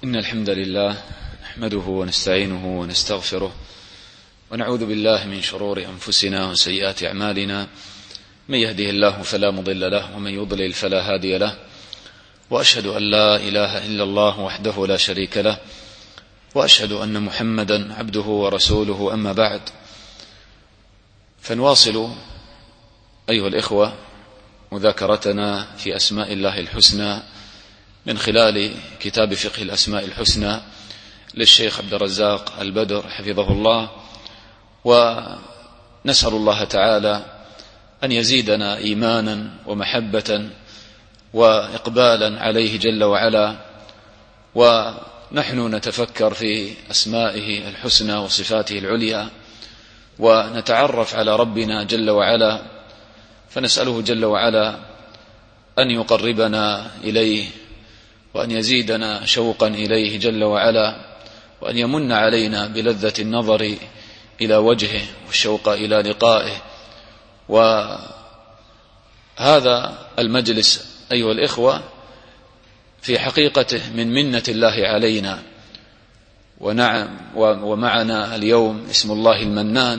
إن الحمد لله نحمده ونستعينه ونستغفره ونعوذ بالله من شرور أنفسنا وسيئات أعمالنا. من يهده الله فلا مضل له ومن يضلل فلا هادي له، وأشهد أن لا إله إلا الله وحده لا شريك له، وأشهد أن محمدا عبده ورسوله. أما بعد، فنواصل أيها الإخوة مذاكرتنا في أسماء الله الحسنى من خلال كتاب فقه الأسماء الحسنى للشيخ عبد الرزاق البدر حفظه الله، ونسأل الله تعالى أن يزيدنا إيمانا ومحبة وإقبالا عليه جل وعلا، ونحن نتفكر في أسمائه الحسنى وصفاته العليا ونتعرف على ربنا جل وعلا، فنسأله جل وعلا أن يقربنا إليه وأن يزيدنا شوقا إليه جل وعلا، وأن يمن علينا بلذة النظر إلى وجهه والشوق إلى لقائه. وهذا المجلس أيها الإخوة في حقيقته من منة الله علينا، ومعنا اليوم اسم الله المنان.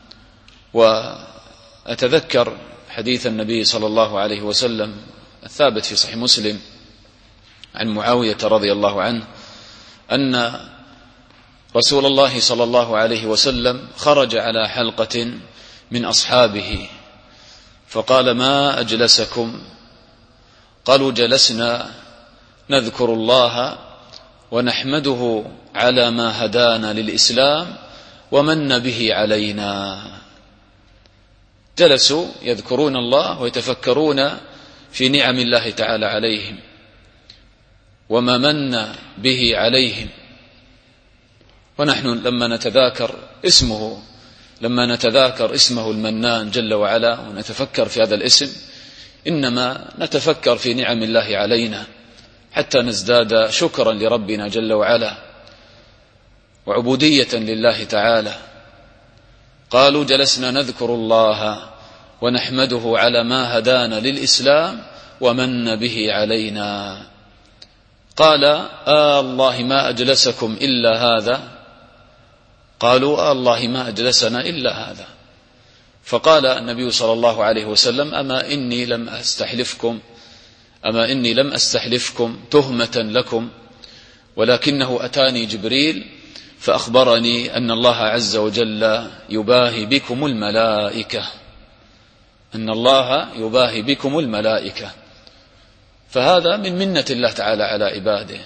وأتذكر حديث النبي صلى الله عليه وسلم الثابت في صحيح مسلم عن معاوية رضي الله عنه أن رسول الله صلى الله عليه وسلم خرج على حلقة من أصحابه فقال: ما أجلسكم؟ قالوا: جلسنا نذكر الله ونحمده على ما هدانا للإسلام ومن به علينا. جلسوا يذكرون الله ويتفكرون في نعم الله تعالى عليهم وما من به عليهم. ونحن لما نتذاكر اسمه المنان جل وعلا ونتفكر في هذا الاسم، إنما نتفكر في نعم الله علينا حتى نزداد شكرا لربنا جل وعلا وعبودية لله تعالى. قالوا: جلسنا نذكر الله ونحمده على ما هدانا للإسلام ومن به علينا. قال: الله ما أجلسكم إلا هذا؟ قالوا: الله ما أجلسنا إلا هذا. فقال النبي صلى الله عليه وسلم: أما إني لم أستحلفكم تهمة لكم، ولكنه أتاني جبريل فأخبرني أن الله عز وجل يباهي بكم الملائكة. فهذا من منة الله تعالى على عباده،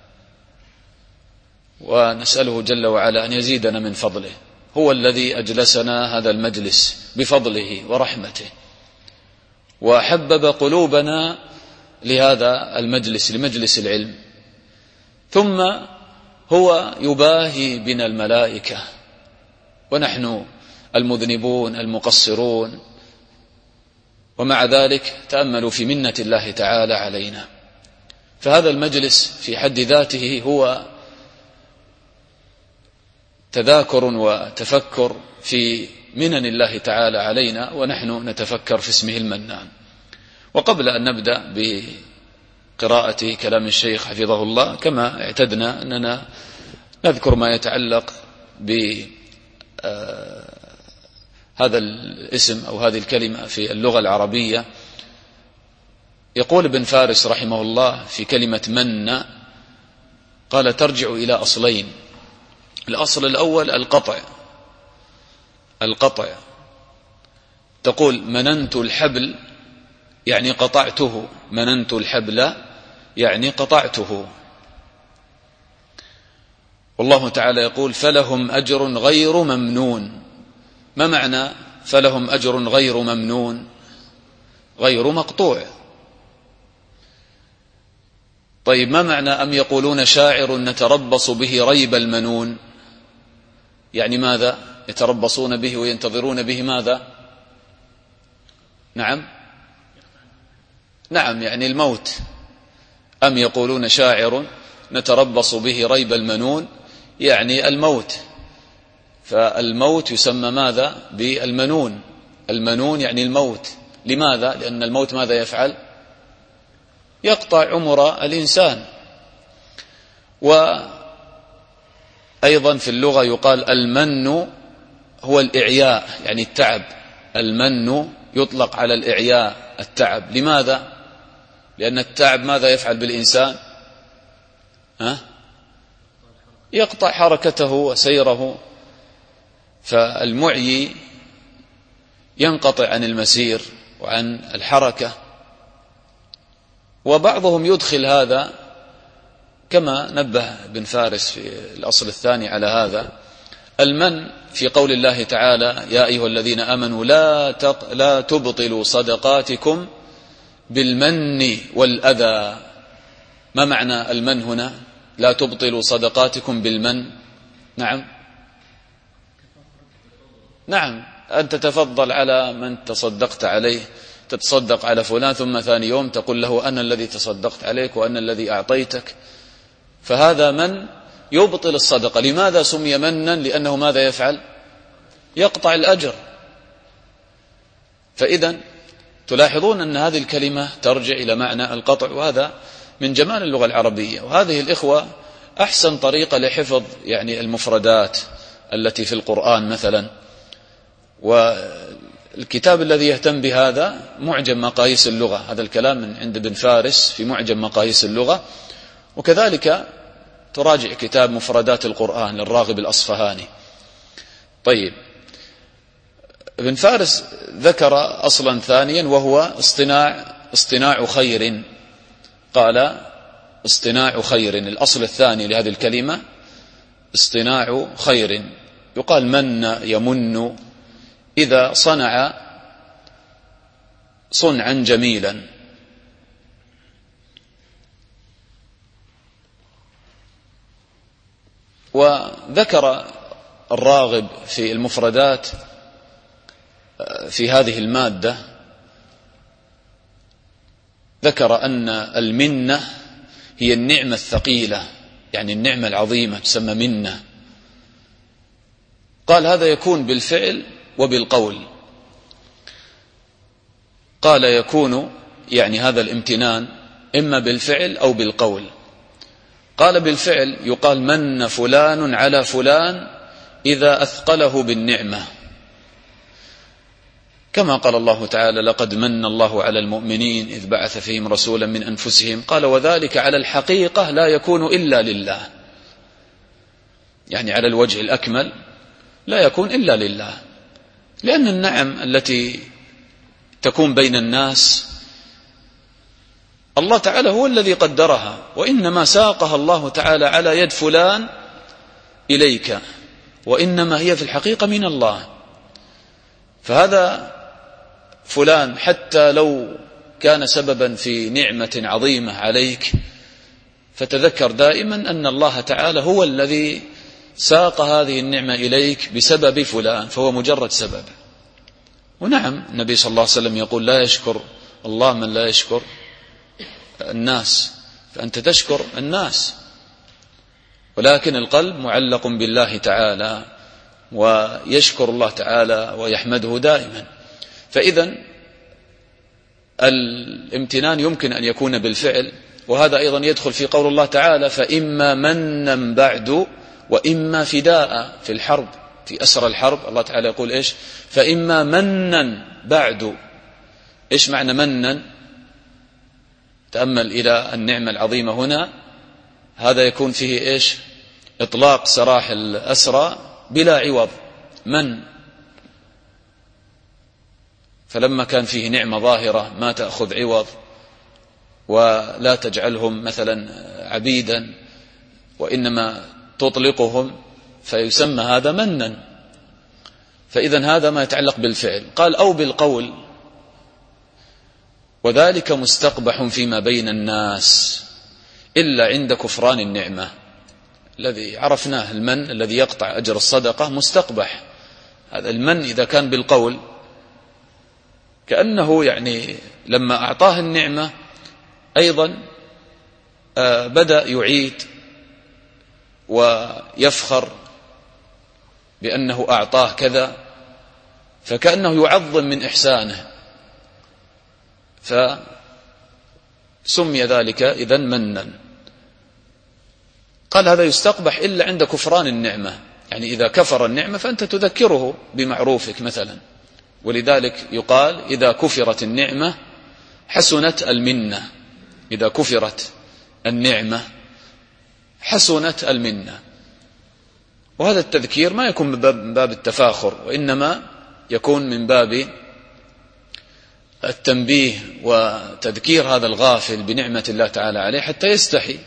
ونسأله جل وعلا أن يزيدنا من فضله. هو الذي أجلسنا هذا المجلس بفضله ورحمته، وحبب قلوبنا لهذا المجلس، لمجلس العلم. ثم هو يباهي بنا الملائكة ونحن المذنبون المقصرون، ومع ذلك تأملوا في منة الله تعالى علينا. فهذا المجلس في حد ذاته هو تذاكر وتفكر في منن الله تعالى علينا، ونحن نتفكر في اسمه المنان. وقبل أن نبدأ بقراءة كلام الشيخ حفظه الله، كما اعتدنا أننا نذكر ما يتعلق هذا الاسم أو هذه الكلمة في اللغة العربية. يقول ابن فارس رحمه الله في كلمة من، قال: ترجع إلى أصلين. الأصل الأول القطع. تقول: مننت الحبل يعني قطعته، مننت الحبل يعني قطعته. والله تعالى يقول: فلهم أجر غير ممنون. ما معنى فلهم أجر غير ممنون؟ غير مقطوع. طيب، ما معنى أم يقولون شاعر نتربص به ريب المنون؟ يعني ماذا يتربصون به وينتظرون به؟ ماذا؟ نعم يعني الموت. أم يقولون شاعر نتربص به ريب المنون، يعني الموت. فالموت يسمى ماذا؟ بالمنون. المنون يعني الموت. لماذا؟ لأن الموت ماذا يفعل؟ يقطع عمر الإنسان. وأيضا في اللغة يقال المن هو الإعياء، يعني التعب. المن يطلق على الإعياء، التعب. لماذا؟ لأن التعب ماذا يفعل بالإنسان؟ يقطع حركته وسيره، فالمعيي ينقطع عن المسير وعن الحركة. وبعضهم يدخل هذا كما نبه بن فارس في الأصل الثاني على هذا، المن في قول الله تعالى: يا أيها الذين آمنوا لا تبطلوا صدقاتكم بالمن والأذى. ما معنى المن هنا؟ لا تبطلوا صدقاتكم بالمن. نعم، أن تتفضل على من تصدقت عليه، تتصدق على فلان ثم ثاني يوم تقول له أنا الذي تصدقت عليك وأنا الذي أعطيتك، فهذا من يبطل الصدقة. لماذا سمي منا؟ لأنه ماذا يفعل؟ يقطع الأجر. فإذا تلاحظون أن هذه الكلمة ترجع إلى معنى القطع، وهذا من جمال اللغة العربية. وهذه الإخوة أحسن طريقة لحفظ يعني المفردات التي في القرآن مثلا. والكتاب الذي يهتم بهذا معجم مقاييس اللغة، هذا الكلام من عند ابن فارس في معجم مقاييس اللغة. وكذلك تراجع كتاب مفردات القرآن للراغب الأصفهاني. طيب، ابن فارس ذكر أصلا ثانيا وهو اصطناع خير. قال اصطناع خير، الأصل الثاني لهذه الكلمة اصطناع خير. يقال من يمن إذا صنع صنعا جميلا. وذكر الراغب في المفردات في هذه المادة، ذكر أن المنة هي النعمة الثقيلة، يعني النعمة العظيمة تسمى منة. قال هذا يكون بالفعل وبالقول. قال يكون يعني هذا الامتنان إما بالفعل أو بالقول. قال بالفعل يقال من فلان على فلان إذا أثقله بالنعمة، كما قال الله تعالى: لقد من الله على المؤمنين إذ بعث فيهم رسولا من أنفسهم. قال وذلك على الحقيقة لا يكون إلا لله، يعني على الوجه الأكمل لا يكون إلا لله، لأن النعم التي تكون بين الناس الله تعالى هو الذي قدرها، وإنما ساقها الله تعالى على يد فلان إليك، وإنما هي في الحقيقة من الله. فهذا فلان حتى لو كان سببا في نعمة عظيمة عليك، فتذكر دائما أن الله تعالى هو الذي ساق هذه النعمة إليك بسبب فلان، فهو مجرد سبب. ونعم النبي صلى الله عليه وسلم يقول: لا يشكر الله من لا يشكر الناس، فأنت تشكر الناس، ولكن القلب معلق بالله تعالى ويشكر الله تعالى ويحمده دائما. فإذا الامتنان يمكن أن يكون بالفعل، وهذا أيضا يدخل في قول الله تعالى: فإما منا بعد وإما فداء. في الحرب، في أسر الحرب، الله تعالى يقول إيش؟ فإما منا بعد. إيش معنى منا؟ تأمل إلى النعمة العظيمة هنا، هذا يكون فيه إيش؟ إطلاق سراح الأسرى بلا عوض، من. فلما كان فيه نعمة ظاهرة ما تأخذ عوض، ولا تجعلهم مثلا عبيدا، وإنما تطلقهم، فيسمى هذا منا. فإذا هذا ما يتعلق بالفعل. قال أو بالقول، وذلك مستقبح فيما بين الناس إلا عند كفران النعمة. الذي عرفناه المن الذي يقطع أجر الصدقة مستقبح. هذا المن إذا كان بالقول كأنه يعني لما أعطاه النعمة أيضا بدأ يعيد ويفخر بأنه أعطاه كذا، فكأنه يعظم من إحسانه، فسمي ذلك إذن منا. قال هذا يستقبح إلا عند كفران النعمة، يعني إذا كفر النعمة فأنت تذكره بمعروفك مثلا. ولذلك يقال إذا كفرت النعمة حسنت المنة، إذا كفرت النعمة حسنت المنة. وهذا التذكير ما يكون من باب التفاخر، وإنما يكون من باب التنبيه وتذكير هذا الغافل بنعمة الله تعالى عليه حتى يستحي.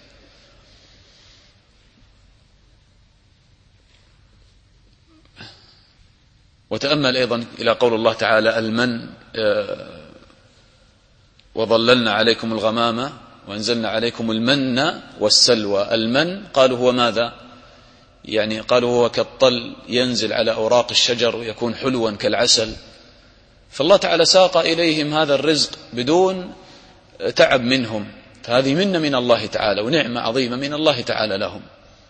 وتأمل أيضا إلى قول الله تعالى المن وظللنا عليكم الغمامة وأنزلنا عليكم المن والسلوى. المن قالوا هو ماذا؟ يعني قالوا هو كالطل ينزل على أوراق الشجر ويكون حلوا كالعسل. فالله تعالى ساق إليهم هذا الرزق بدون تعب منهم، فهذه منة من الله تعالى ونعمة عظيمة من الله تعالى لهم.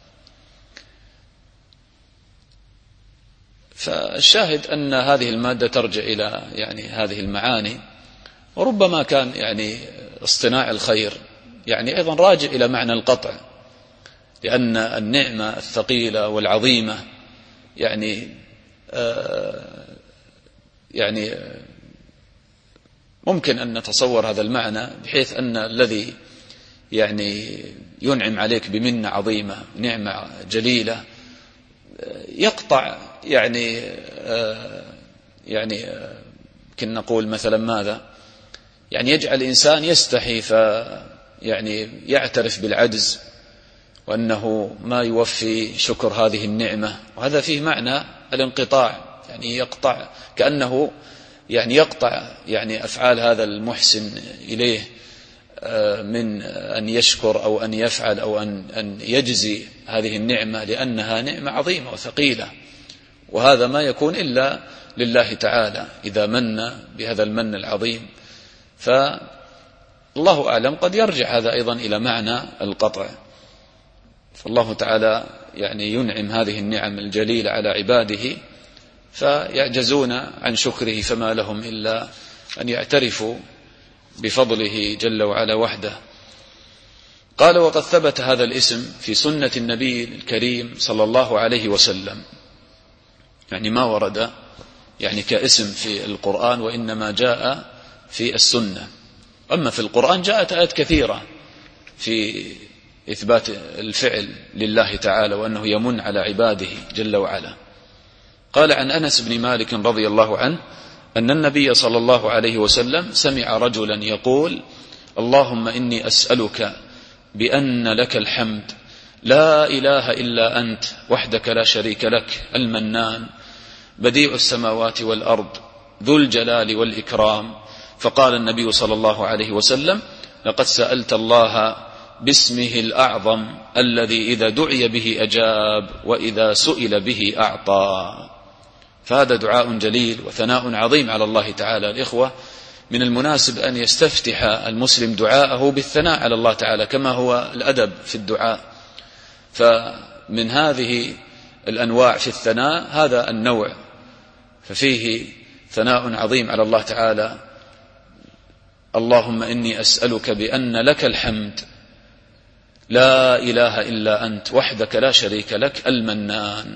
فالشاهد أن هذه المادة ترجع إلى يعني هذه المعاني، وربما كان يعني اصطناع الخير يعني أيضا راجع إلى معنى القطع، لأن النعمة الثقيلة والعظيمة يعني ممكن أن نتصور هذا المعنى، بحيث أن الذي يعني ينعم عليك بمنة عظيمة نعمة جليلة يقطع يعني كنا نقول مثلا ماذا، يعني يجعل الإنسان يستحي يعني يعترف بالعجز وأنه ما يوفي شكر هذه النعمة. وهذا فيه معنى الانقطاع، يعني يقطع كأنه يعني يقطع يعني أفعال هذا المحسن إليه من أن يشكر أو أن يفعل أو أن يجزي هذه النعمة، لأنها نعمة عظيمة وثقيلة. وهذا ما يكون إلا لله تعالى إذا من بهذا المن العظيم. فالله أعلم قد يرجع هذا أيضا إلى معنى القطع. فالله تعالى يعني ينعم هذه النعم الجليلة على عباده فيعجزون عن شكره، فما لهم إلا أن يعترفوا بفضله جل وعلا وحده. قال وقد ثبت هذا الاسم في سنة النبي الكريم صلى الله عليه وسلم، يعني ما ورد يعني كاسم في القرآن، وإنما جاء في السنة. أما في القرآن جاءت آيات كثيرة في إثبات الفعل لله تعالى وأنه يمن على عباده جل وعلا. قال عن أنس بن مالك رضي الله عنه أن النبي صلى الله عليه وسلم سمع رجلا يقول اللهم إني أسألك بأن لك الحمد لا إله إلا أنت وحدك لا شريك لك المنان بديع السماوات والأرض ذو الجلال والإكرام. فقال النبي صلى الله عليه وسلم لقد سألت الله باسمه الأعظم الذي إذا دعي به أجاب وإذا سئل به أعطى. فهذا دعاء جليل وثناء عظيم على الله تعالى. الإخوة من المناسب أن يستفتح المسلم دعاءه بالثناء على الله تعالى كما هو الأدب في الدعاء. فمن هذه الأنواع في الثناء هذا النوع، ففيه ثناء عظيم على الله تعالى. اللهم إني أسألك بأن لك الحمد لا إله إلا أنت وحدك لا شريك لك المنان.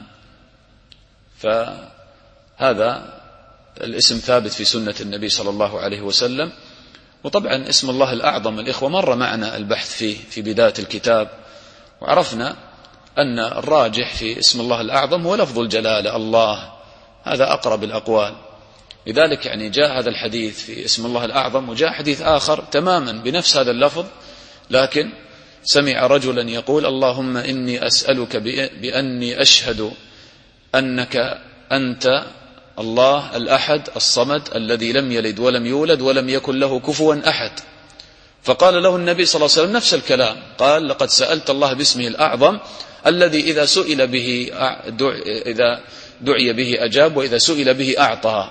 فهذا الاسم ثابت في سنة النبي صلى الله عليه وسلم. وطبعا اسم الله الأعظم الإخوة مر معنا البحث فيه في بداية الكتاب، وعرفنا أن الراجح في اسم الله الأعظم هو لفظ الجلالة الله، هذا أقرب الأقوال. لذلك يعني جاء هذا الحديث في اسم الله الأعظم، وجاء حديث آخر تماما بنفس هذا اللفظ، لكن سمع رجلا يقول اللهم إني أسألك بأني أشهد أنك أنت الله الأحد الصمد الذي لم يلد ولم يولد ولم يكن له كفوا أحد. فقال له النبي صلى الله عليه وسلم نفس الكلام، قال لقد سألت الله باسمه الأعظم الذي إذا سئل به إذا دعي به أجاب وإذا سئل به أعطى.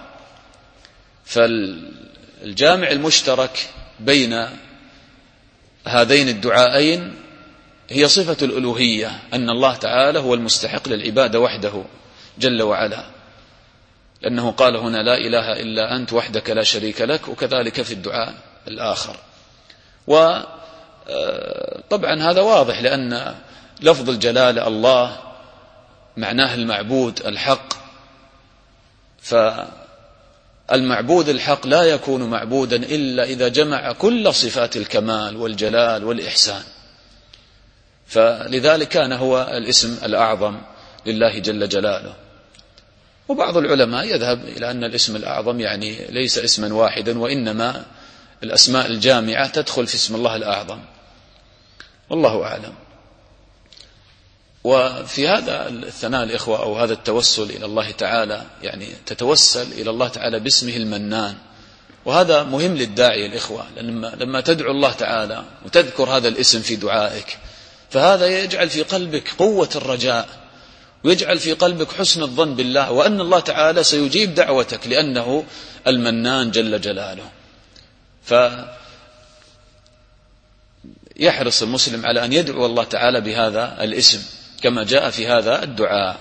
فالجامع المشترك بين هذين الدعاءين هي صفة الألوهية، أن الله تعالى هو المستحق للعبادة وحده جل وعلا، لأنه قال هنا لا إله إلا أنت وحدك لا شريك لك، وكذلك في الدعاء الآخر. وطبعا هذا واضح لفظ الجلالة الله معناه المعبود الحق، فالمعبود الحق لا يكون معبودا إلا إذا جمع كل صفات الكمال والجلال والإحسان، فلذلك كان هو الاسم الأعظم لله جل جلاله. وبعض العلماء يذهب إلى أن الاسم الأعظم يعني ليس اسما واحدا، وإنما الأسماء الجامعة تدخل في اسم الله الأعظم، والله أعلم. وفي هذا الثناء الإخوة أو هذا التوسل إلى الله تعالى، يعني تتوسل إلى الله تعالى باسمه المنان، وهذا مهم للداعي الإخوة، لما تدعو الله تعالى وتذكر هذا الاسم في دعائك، فهذا يجعل في قلبك قوة الرجاء، ويجعل في قلبك حسن الظن بالله، وأن الله تعالى سيجيب دعوتك لأنه المنان جل جلاله. فيحرص المسلم على أن يدعو الله تعالى بهذا الاسم كما جاء في هذا الدعاء.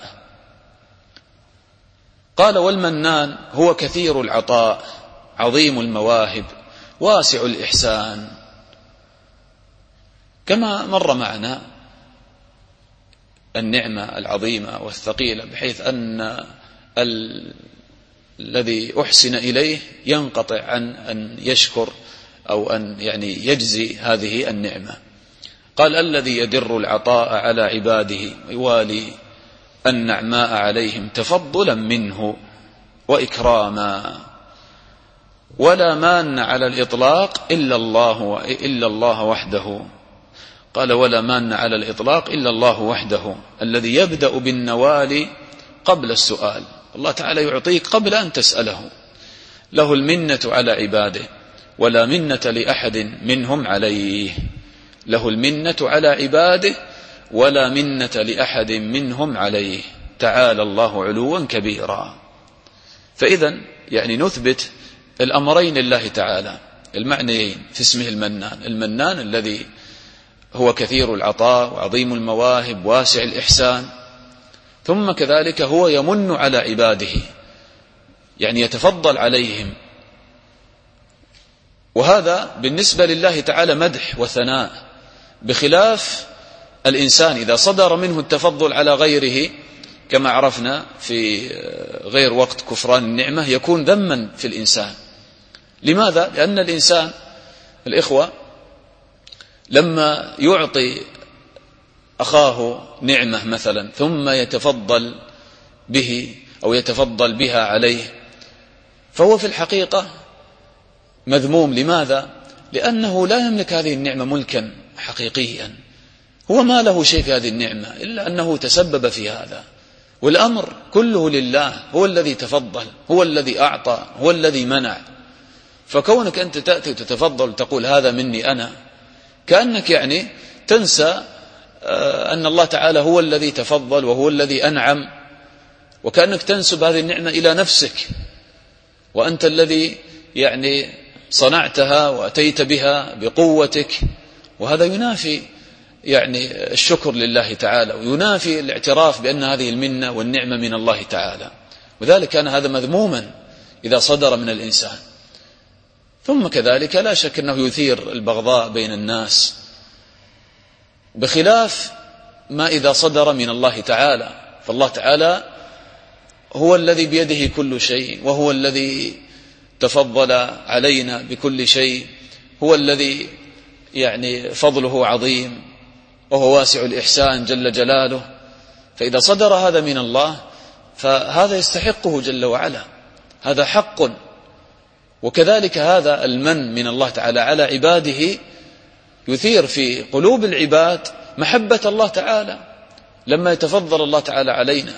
قال: والمنان هو كثير العطاء عظيم المواهب واسع الإحسان. كما مر معنا النعمة العظيمة والثقيلة، بحيث أن الذي أحسن إليه ينقطع عن أن يشكر أو أن يعني يجزي هذه النعمة. قال: الذي يدر العطاء على عباده ويوالي النعماء عليهم تفضلا منه وإكراما، ولا مان على الإطلاق إلا الله وحده. قال: ولا مان على الإطلاق إلا الله وحده الذي يبدأ بالنوال قبل السؤال. الله تعالى يعطيك قبل أن تسأله، له المنة على عباده ولا منة لأحد منهم عليه، له المنة على عباده ولا منة لأحد منهم عليه، تعالى الله علوا كبيرا. فإذا يعني نثبت الأمرين لله تعالى، المعنيين في اسمه المنان الذي هو كثير العطاء وعظيم المواهب واسع الإحسان، ثم كذلك هو يمن على عباده، يعني يتفضل عليهم. وهذا بالنسبة لله تعالى مدح وثناء، بخلاف الإنسان إذا صدر منه التفضل على غيره كما عرفنا في غير وقت كفران النعمة يكون ذما في الإنسان. لماذا؟ لأن الإنسان الإخوة لما يعطي أخاه نعمة مثلا ثم يتفضل به أو يتفضل بها عليه، فهو في الحقيقة مذموم. لماذا؟ لأنه لا يملك هذه النعمة ملكا حقيقيا، هو ما له شيء في هذه النعمة إلا أنه تسبب في هذا، والأمر كله لله، هو الذي تفضل، هو الذي أعطى، هو الذي منع. فكونك أنت تأتي وتتفضل وتقول هذا مني أنا، كأنك يعني تنسى أن الله تعالى هو الذي تفضل وهو الذي أنعم، وكأنك تنسب هذه النعمة إلى نفسك، وأنت الذي يعني صنعتها وأتيت بها بقوتك، وهذا ينافي يعني الشكر لله تعالى، وينافي الاعتراف بأن هذه المنة والنعمة من الله تعالى، وذلك كان هذا مذموما إذا صدر من الإنسان. ثم كذلك لا شك أنه يثير البغضاء بين الناس، بخلاف ما إذا صدر من الله تعالى، فالله تعالى هو الذي بيده كل شيء، وهو الذي تفضل علينا بكل شيء، هو الذي يعني فضله عظيم وهو واسع الإحسان جل جلاله. فإذا صدر هذا من الله فهذا يستحقه جل وعلا، هذا حق. وكذلك هذا المن من الله تعالى على عباده يثير في قلوب العباد محبة الله تعالى لما يتفضل الله تعالى علينا.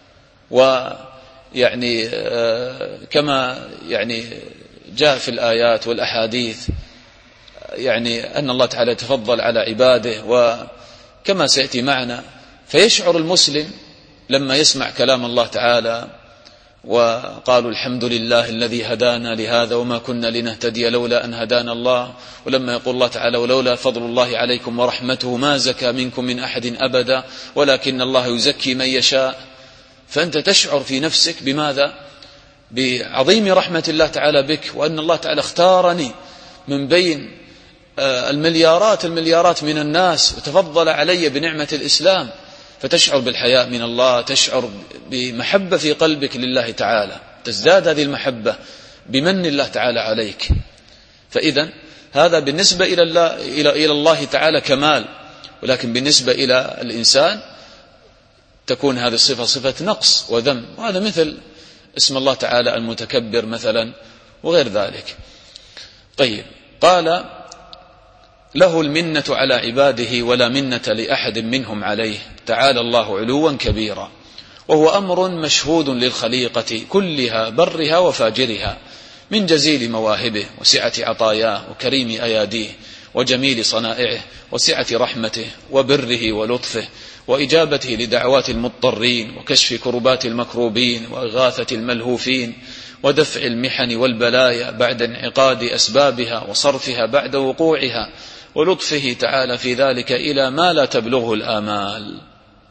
ويعني كما يعني جاء في الآيات والأحاديث يعني أن الله تعالى يتفضل على عباده، وكما سيأتي معنا فيشعر المسلم لما يسمع كلام الله تعالى وقالوا الحمد لله الذي هدانا لهذا وما كنا لنهتدي لولا أن هدانا الله، ولما يقول الله تعالى ولولا فضل الله عليكم ورحمته ما زكى منكم من أحد أبدا ولكن الله يزكي من يشاء. فأنت تشعر في نفسك بماذا؟ بعظيم رحمة الله تعالى بك، وأن الله تعالى اختارني من بين المليارات من الناس وتفضل علي بنعمة الإسلام، فتشعر بالحياء من الله، تشعر بمحبة في قلبك لله تعالى، تزداد هذه المحبة بمن الله تعالى عليك. فإذا هذا بالنسبة إلى الله تعالى كمال، ولكن بالنسبة إلى الإنسان تكون هذه الصفة صفة نقص وذم، وهذا مثل اسم الله تعالى المتكبر مثلا وغير ذلك. طيب، قال له المنة على عباده ولا منة لأحد منهم عليه، تعالى الله علوا كبيرا، وهو أمر مشهود للخليقة كلها برها وفاجرها، من جزيل مواهبه وسعة عطاياه وكريم أياديه وجميل صنائعه وسعة رحمته وبره ولطفه وإجابته لدعوات المضطرين وكشف كربات المكروبين وإغاثة الملهوفين ودفع المحن والبلايا بعد انعقاد أسبابها وصرفها بعد وقوعها، ولطفه تعالى في ذلك إلى ما لا تبلغه الآمال.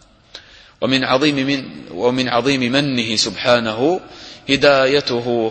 ومن عظيم منه سبحانه هدايته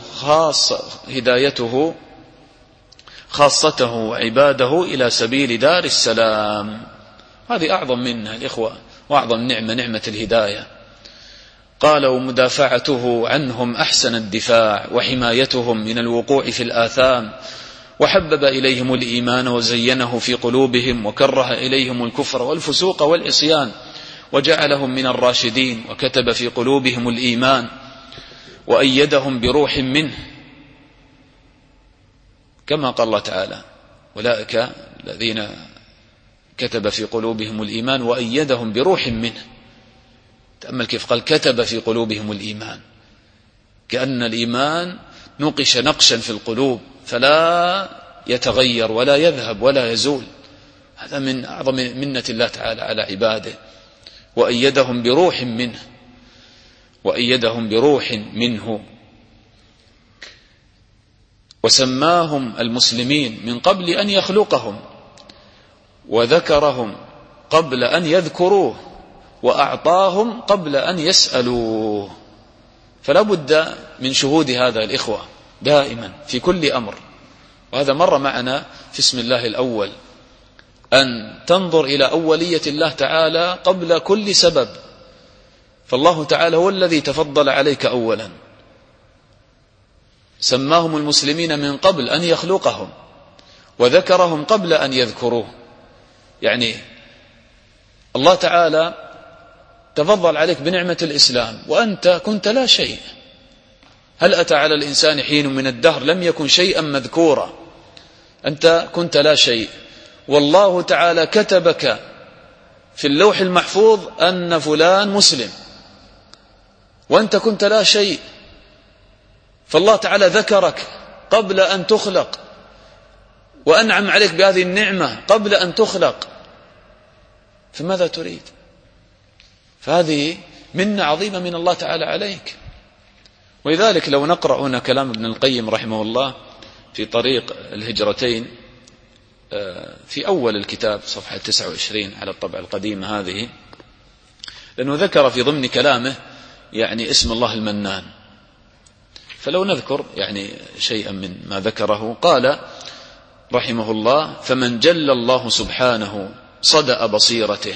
خاصته وعباده إلى سبيل دار السلام. هذه أعظم منها الإخوة، وأعظم نعمة الهداية. قال ومدافعته عنهم أحسن الدفاع، وحمايتهم من الوقوع في الآثام، وحبب إليهم الإيمان وزينه في قلوبهم، وكره إليهم الكفر والفسوق والعصيان، وجعلهم من الراشدين، وكتب في قلوبهم الإيمان، وأيدهم بروح منه، كما قال الله تعالى أولئك الذين كتب في قلوبهم الإيمان وأيدهم بروح منه. تأمل كيف قال كتب في قلوبهم الإيمان، كأن الإيمان نقش نقشا في القلوب فلا يتغير ولا يذهب ولا يزول. هذا من أعظم منة الله تعالى على عباده. وأيدهم بروح منه، وأيدهم بروح منه، وسماهم المسلمين من قبل أن يخلقهم، وذكرهم قبل أن يذكروه، وأعطاهم قبل أن يسألوه. فلا بد من شهود هذا الإخوة دائما في كل أمر، وهذا مر معنا في اسم الله الأول، أن تنظر إلى أولية الله تعالى قبل كل سبب. فالله تعالى هو الذي تفضل عليك أولا، سماهم المسلمين من قبل أن يخلقهم، وذكرهم قبل أن يذكروه. يعني الله تعالى تفضل عليك بنعمة الإسلام وأنت كنت لا شيء. هل أتى على الإنسان حين من الدهر لم يكن شيئا مذكورا؟ أنت كنت لا شيء، والله تعالى كتبك في اللوح المحفوظ أن فلان مسلم، وأنت كنت لا شيء، فالله تعالى ذكرك قبل أن تخلق، وأنعم عليك بهذه النعمة قبل أن تخلق، فماذا تريد؟ فهذه منة عظيمة من الله تعالى عليك. ولذلك لو نقرأ هنا كلام ابن القيم رحمه الله في طريق الهجرتين في أول الكتاب صفحة 29 على الطبعة القديمة هذه، لأنه ذكر في ضمن كلامه يعني اسم الله المنان. فلو نذكر يعني شيئا من ما ذكره، قال رحمه الله: فمن جل الله سبحانه صدأ بصيرته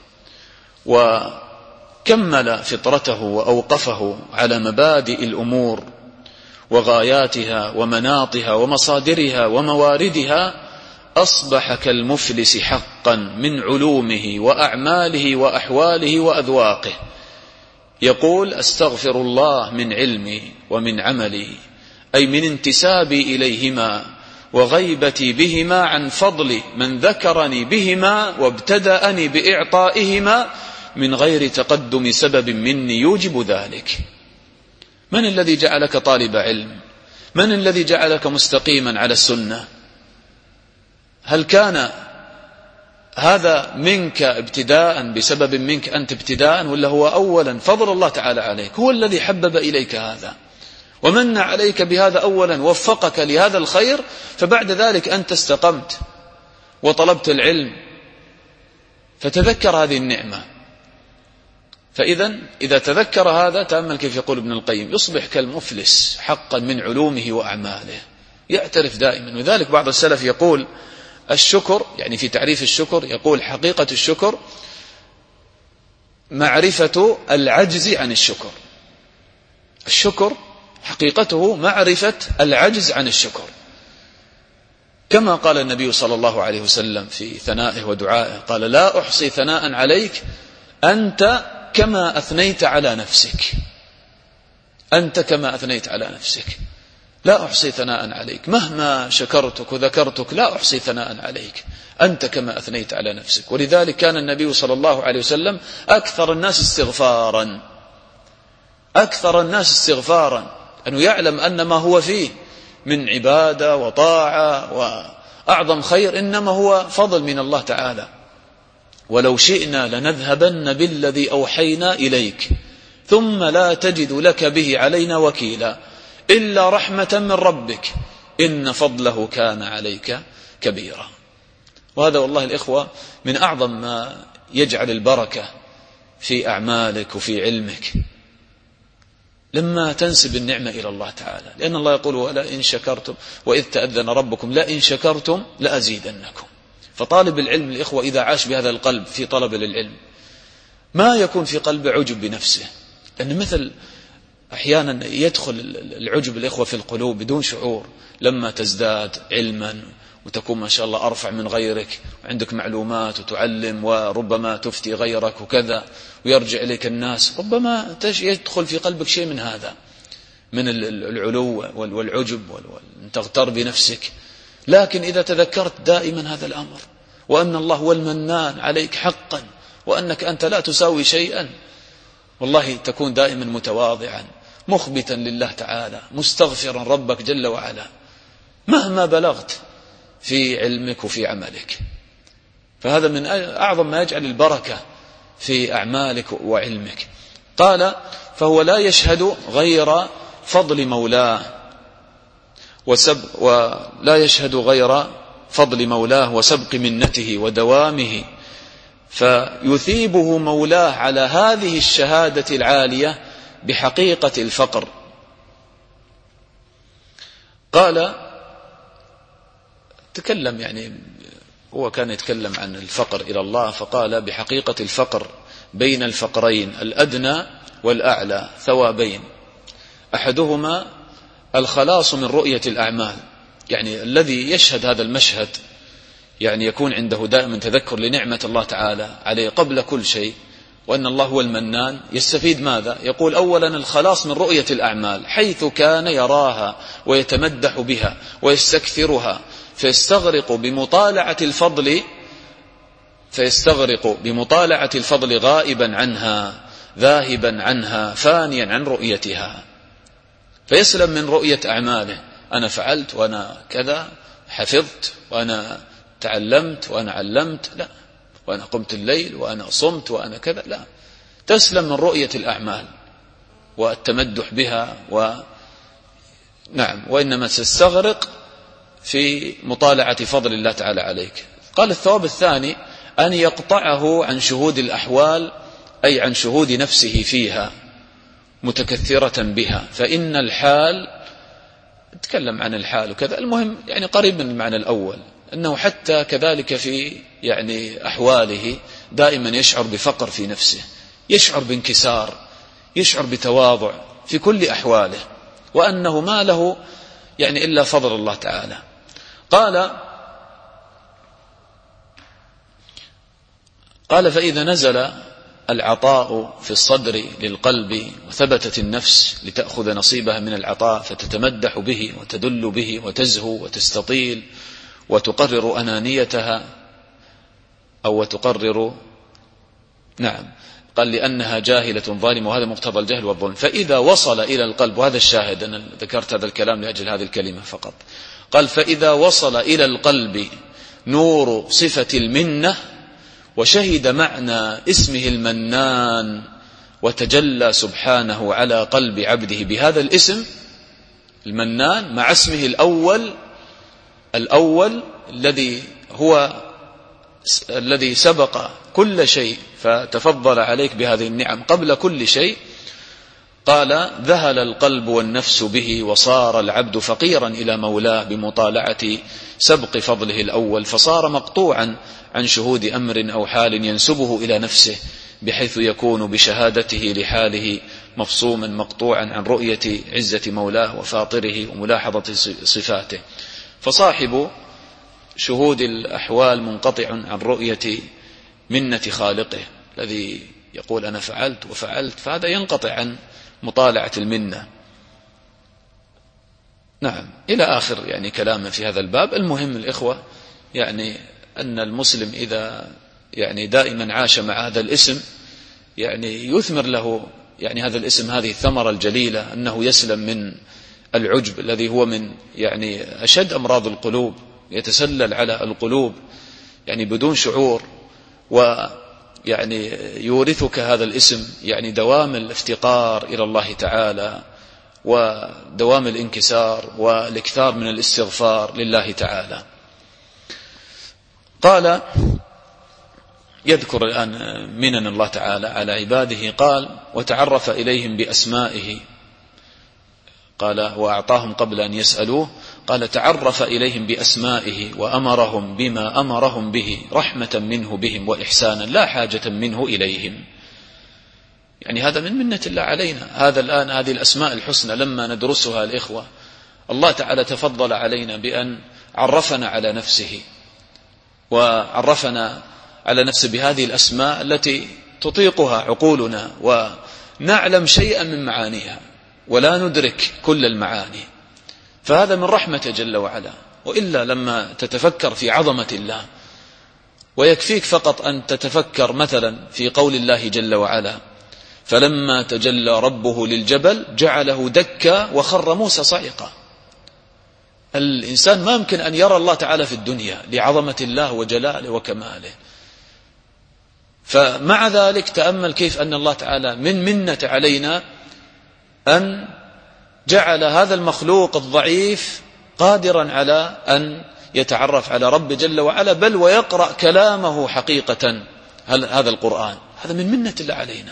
وكمل فطرته وأوقفه على مبادئ الأمور وغاياتها ومناطها ومصادرها ومواردها، أصبح كالمفلس حقا من علومه وأعماله وأحواله وأذواقه، يقول: أستغفر الله من علمي ومن عملي، أي من انتسابي إليهما وغيبتي بهما عن فضل من ذكرني بهما وابتدأني بإعطائهما من غير تقدم سبب مني يوجب ذلك. من الذي جعلك طالب علم؟ من الذي جعلك مستقيما على السنة؟ هل كان هذا منك ابتداء بسبب منك أنت ابتداء، ولا هو أولا فضل الله تعالى عليك؟ هو الذي حبب إليك هذا ومن عليك بهذا أولا، وفقك لهذا الخير، فبعد ذلك أنت استقمت وطلبت العلم، فتذكر هذه النعمة. إذا تذكر هذا، تأمل كيف يقول ابن القيم: يصبح كالمفلس حقا من علومه وأعماله، يعترف دائما. وذلك بعض السلف يقول: الشكر يعني في تعريف الشكر يقول حقيقة الشكر معرفة العجز عن الشكر. الشكر حقيقته معرفة العجز عن الشكر، كما قال النبي صلى الله عليه وسلم في ثنائه ودعائه قال لا أحصي ثناء عليك أنت كما أثنيت على نفسك. أنت كما أثنيت على نفسك، لا أحصي ثناء عليك، مهما شكرتك وذكرتك لا أحصي ثناء عليك، أنت كما أثنيت على نفسك. ولذلك كان النبي صلى الله عليه وسلم أكثر الناس استغفارا أنه يعلم أن ما هو فيه من عبادة وطاعة وأعظم خير إنما هو فضل من الله تعالى. ولو شئنا لنذهبن بالذي أوحينا إليك ثم لا تجد لك به علينا وكيلا إلا رحمة من ربك إن فضله كان عليك كبيرا. وهذا والله الإخوة من أعظم ما يجعل البركة في أعمالك وفي علمك لما تنسب النعمة إلى الله تعالى، لأن الله يقول ولئن شكرتم وإذ تأذن ربكم لئن شكرتم لأزيدنكم. فطالب العلم الإخوة إذا عاش بهذا القلب في طلب للعلم ما يكون في قلبه عجب بنفسه، لأن مثل أحيانا يدخل العجب الإخوة في القلوب بدون شعور لما تزداد علما وتكون ما شاء الله أرفع من غيرك وعندك معلومات وتعلم وربما تفتي غيرك وكذا ويرجع إليك الناس، ربما يدخل في قلبك شيء من هذا من العلو والعجب وأن تغتر بنفسك. لكن إذا تذكرت دائما هذا الأمر وأن الله هو المنان عليك حقا وأنك أنت لا تساوي شيئا، والله تكون دائما متواضعا مخبتا لله تعالى مستغفرا ربك جل وعلا مهما بلغت في علمك وفي عملك. فهذا من أعظم ما يجعل البركة في أعمالك وعلمك. قال فهو لا يشهد غير فضل مولاه ولا يشهد غير فضل مولاه وسبق منته ودوامه، فيثيبه مولاه على هذه الشهادة العالية بحقيقة الفقر. قال تكلم يعني هو كان يتكلم عن الفقر إلى الله فقال بحقيقة الفقر بين الفقرين الأدنى والأعلى ثوابين، أحدهما الخلاص من رؤية الأعمال، يعني الذي يشهد هذا المشهد يعني يكون عنده دائما تذكر لنعمة الله تعالى عليه قبل كل شيء وأن الله هو المنان. يستفيد ماذا؟ يقول أولا الخلاص من رؤية الأعمال حيث كان يراها ويتمدح بها ويستكثرها فيستغرق بمطالعة الفضل غائبا عنها ذاهبا عنها فانيا عن رؤيتها، فيسلم من رؤية أعماله، أنا فعلت وأنا كذا حفظت وأنا تعلمت وأنا علمت، لا، وأنا قمت الليل وأنا صمت وأنا كذا، لا، تسلم من رؤية الأعمال والتمدح بها وإنما تستغرق في مطالعة فضل الله تعالى عليك. قال الثواب الثاني أن يقطعه عن شهود الأحوال أي عن شهود نفسه فيها متكثرة بها، فإن الحال تكلم عن الحال وكذا، المهم يعني قريب من المعنى الأول أنه حتى كذلك في يعني أحواله دائما يشعر بفقر في نفسه، يشعر بانكسار، يشعر بتواضع في كل أحواله، وأنه ما له يعني إلا فضل الله تعالى. قال فإذا نزل العطاء في الصدر للقلب وثبتت النفس لتأخذ نصيبها من العطاء فتتمدح به وتدل به وتزهو وتستطيل وتقرر أنانيتها أو وتقرر قال لأنها جاهلة ظالمة، وهذا مقتضى الجهل والظلم. فإذا وصل إلى القلب، وهذا الشاهد، أنا ذكرت هذا الكلام لأجل هذه الكلمة فقط، قال فإذا وصل إلى القلب نور صفة المنة وشهد معنى اسمه المنان وتجلى سبحانه على قلب عبده بهذا الاسم المنان مع اسمه الأول الذي هو الذي سبق كل شيء فتفضل عليك بهذه النعم قبل كل شيء، قال: ذهل القلب والنفس به، وصار العبد فقيرا إلى مولاه بمطالعة سبق فضله الأول، فصار مقطوعا عن شهود أمر أو حال ينسبه إلى نفسه، بحيث يكون بشهادته لحاله مفصوما مقطوعا عن رؤية عزة مولاه وفاطره وملاحظة صفاته. فصاحب شهود الأحوال منقطع عن رؤية منة خالقه الذي يقول أنا فعلت وفعلت، فهذا ينقطع عن مطالعة المنة. نعم، إلى آخر كلام في هذا الباب. المهم الإخوة أن المسلم إذا دائما عاش مع هذا الاسم يثمر له هذا الاسم هذه الثمرة الجليلة، أنه يسلم من العجب الذي هو من أشد أمراض القلوب، يتسلل على القلوب بدون شعور، يورثك هذا الاسم دوام الافتقار إلى الله تعالى، ودوام الانكسار، والاكثار من الاستغفار لله تعالى. قال يذكر الآن منن الله تعالى على عباده، قال: وتعرف إليهم بأسمائه. قال: وأعطاهم قبل أن يسألوه. قال: تعرف إليهم بأسمائه وأمرهم بما أمرهم به رحمة منه بهم وإحسانا لا حاجة منه إليهم. هذا من منة الله علينا. هذا الآن هذه الأسماء الحسنى لما ندرسها الإخوة، الله تعالى تفضل علينا بأن عرفنا على نفسه، وعرفنا على نفسه بهذه الأسماء التي تطيقها عقولنا، ونعلم شيئا من معانيها ولا ندرك كل المعاني، فهذا من رحمته جل وعلا. وإلا لما تتفكر في عظمة الله، ويكفيك فقط أن تتفكر مثلا في قول الله جل وعلا: فلما تجلى ربه للجبل جعله دكا وخر موسى صعقا. الإنسان ما يمكن أن يرى الله تعالى في الدنيا لعظمة الله وجلاله وكماله، فمع ذلك تأمل كيف أن الله تعالى من منة علينا أن جعل هذا المخلوق الضعيف قادرا على أن يتعرف على رب جل وعلا، بل ويقرأ كلامه حقيقة. هذا القرآن هذا من منة الله علينا.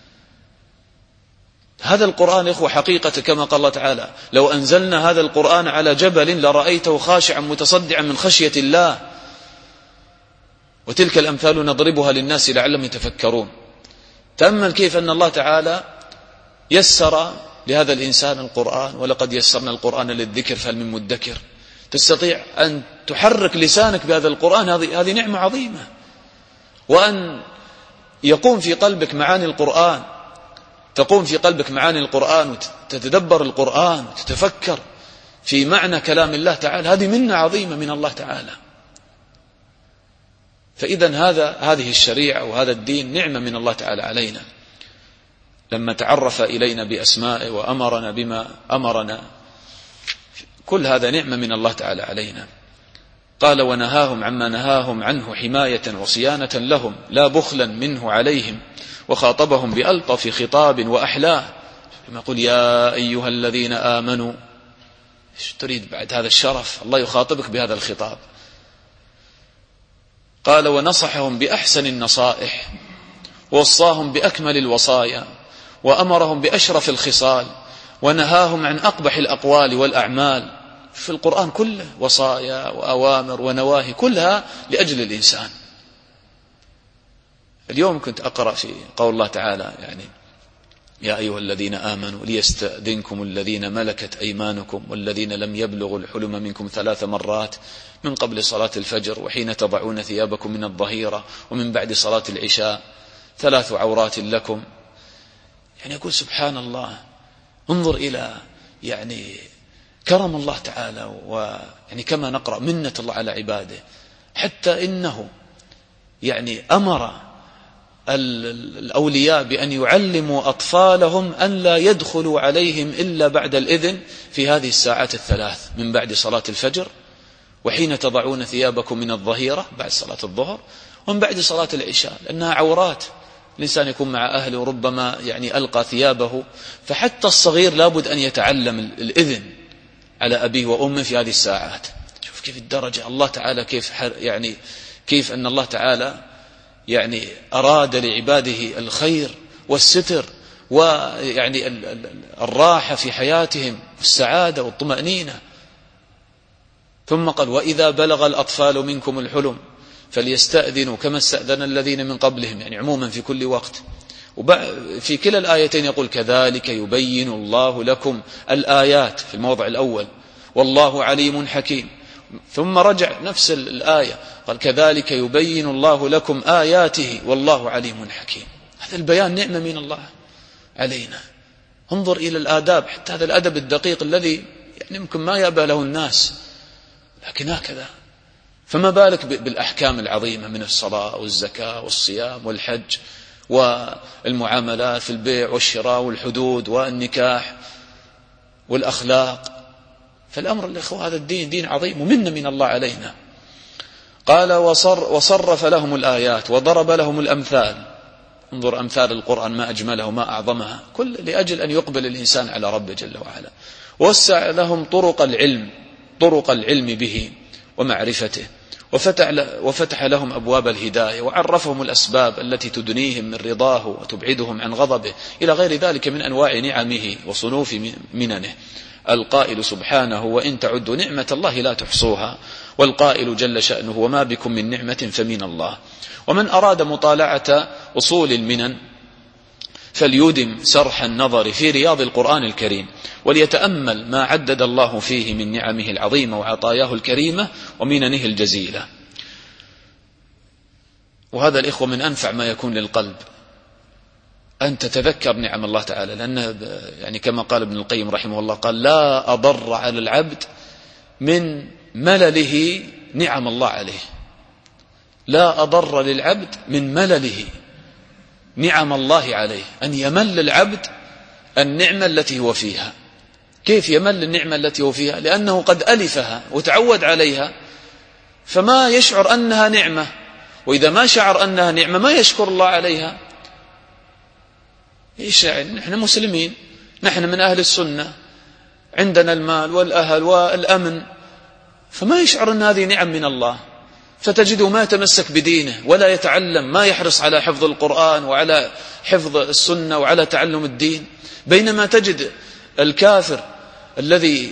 هذا القرآن إخوة حقيقة كما قال الله تعالى: لو أنزلنا هذا القرآن على جبل لرأيته خاشعا متصدعا من خشية الله. وتلك الأمثال نضربها للناس لعلهم يتفكرون. تأمل كيف أن الله تعالى يسر لهذا الإنسان القرآن: ولقد يسرنا القرآن للذكر فهل من مدكر. تستطيع أن تحرك لسانك بهذا القرآن، هذه نعمة عظيمة. وأن يقوم في قلبك معاني القرآن، تقوم في قلبك معاني القرآن وتتدبر القرآن وتتفكر في معنى كلام الله تعالى، هذه منة عظيمة من الله تعالى. فإذا هذه الشريعة وهذا الدين نعمة من الله تعالى علينا، لما تعرف إلينا بأسمائه وأمرنا بما أمرنا، كل هذا نعمة من الله تعالى علينا. قال: ونهاهم عما نهاهم عنه حماية وصيانة لهم لا بخلا منه عليهم، وخاطبهم بألطف خطاب وأحلاه، كما يقول: يا أيها الذين آمنوا. إيش تريد بعد هذا الشرف؟ الله يخاطبك بهذا الخطاب. قال: ونصحهم بأحسن النصائح، ووصاهم بأكمل الوصايا، وأمرهم بأشرف الخصال، ونهاهم عن أقبح الأقوال والأعمال. في القرآن كله وصايا وأوامر ونواهي، كلها لأجل الإنسان. اليوم كنت أقرأ في قول الله تعالى: يا أيها الذين آمنوا ليستأذنكم الذين ملكت أيمانكم والذين لم يبلغوا الحلم منكم 3 مرات من قبل صلاة الفجر وحين تضعون ثيابكم من الظهيرة ومن بعد صلاة العشاء 3 عورات لكم. يقول سبحان الله، انظر إلى كرم الله تعالى، كما نقرأ منة الله على عباده، حتى إنه أمر الأولياء بأن يعلموا أطفالهم أن لا يدخلوا عليهم إلا بعد الإذن في هذه الساعات 3 من بعد صلاة الفجر، وحين تضعون ثيابكم من الظهيرة بعد صلاة الظهر، ومن بعد صلاة العشاء، لأنها عورات. الإنسان يكون مع أهله وربما ألقى ثيابه، فحتى الصغير لابد أن يتعلم الإذن على أبيه وأمه في هذه الساعات. شوف كيف الدرجة الله تعالى، كيف أن الله تعالى أراد لعباده الخير والستر ويعني الراحة في حياتهم والسعادة والطمأنينة. ثم قال وإذا بلغ الأطفال منكم الحلم فليستأذنوا كما استأذن الذين من قبلهم، يعني عموما في كل وقت. في كلا الآيتين يقول كذلك يبين الله لكم الآيات في الموضع الأول، والله عليم حكيم. ثم رجع نفس الآية قال كذلك يبين الله لكم آياته والله عليم حكيم. هذا البيان نعمة من الله علينا. انظر إلى الآداب، حتى هذا الأدب الدقيق الذي يعني يمكن ما يأبى له الناس، لكن هكذا. فما بالك بالأحكام العظيمة من الصلاة والزكاة والصيام والحج والمعاملات في البيع والشراء والحدود والنكاح والأخلاق. فالأمر الإخوة هذا الدين دين عظيم ومنة من الله علينا. قال وصرف لهم الآيات وضرب لهم الأمثال. انظر أمثال القرآن ما أجمله ما أعظمها، كل لأجل أن يقبل الإنسان على ربه جل وعلا. ووسع لهم طرق العلم به ومعرفته، وفتح لهم أبواب الهداية، وعرفهم الأسباب التي تدنيهم من رضاه وتبعدهم عن غضبه، إلى غير ذلك من أنواع نعمه وصنوف مننه. القائل سبحانه وإن تعدوا نعمة الله لا تحصوها، والقائل جل شأنه وما بكم من نعمة فمن الله. ومن أراد مطالعة أصول المنن فليدم سرح النظر في رياض القرآن الكريم، وليتأمل ما عدد الله فيه من نعمه العظيمة وعطاياه الكريمة ومننه الجزيلة. وهذا الإخوة من أنفع ما يكون للقلب أن تتذكر نعم الله تعالى، لأنه يعني كما قال ابن القيم رحمه الله قال لا أضر على العبد من ملله نعم الله عليه. لا أضر للعبد من ملله نعم الله عليه، أن يمل العبد النعمة التي هو فيها. كيف يمل النعمة التي هو فيها؟ لأنه قد ألفها وتعود عليها فما يشعر أنها نعمة، وإذا ما شعر أنها نعمة ما يشكر الله عليها. إيش يعني؟ نحن مسلمين، نحن من أهل السنة، عندنا المال والأهل والأمن، فما يشعر أن هذه نعم من الله، فتجده ما يتمسك بدينه ولا يتعلم، ما يحرص على حفظ القرآن وعلى حفظ السنة وعلى تعلم الدين. بينما تجد الكافر الذي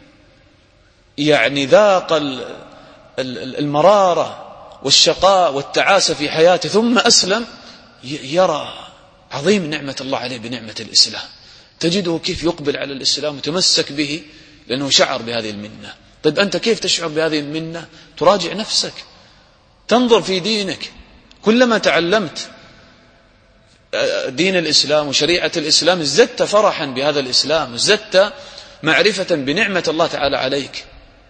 يعني ذاق المرارة والشقاء والتعاسة في حياته ثم أسلم يرى عظيم نعمة الله عليه بنعمة الإسلام، تجده كيف يقبل على الإسلام وتمسك به لأنه شعر بهذه المنة. طيب أنت كيف تشعر بهذه المنة؟ تراجع نفسك، تنظر في دينك. كلما تعلمت دين الإسلام وشريعة الإسلام ازددت فرحا بهذا الإسلام، ازددت معرفة بنعمة الله تعالى عليك.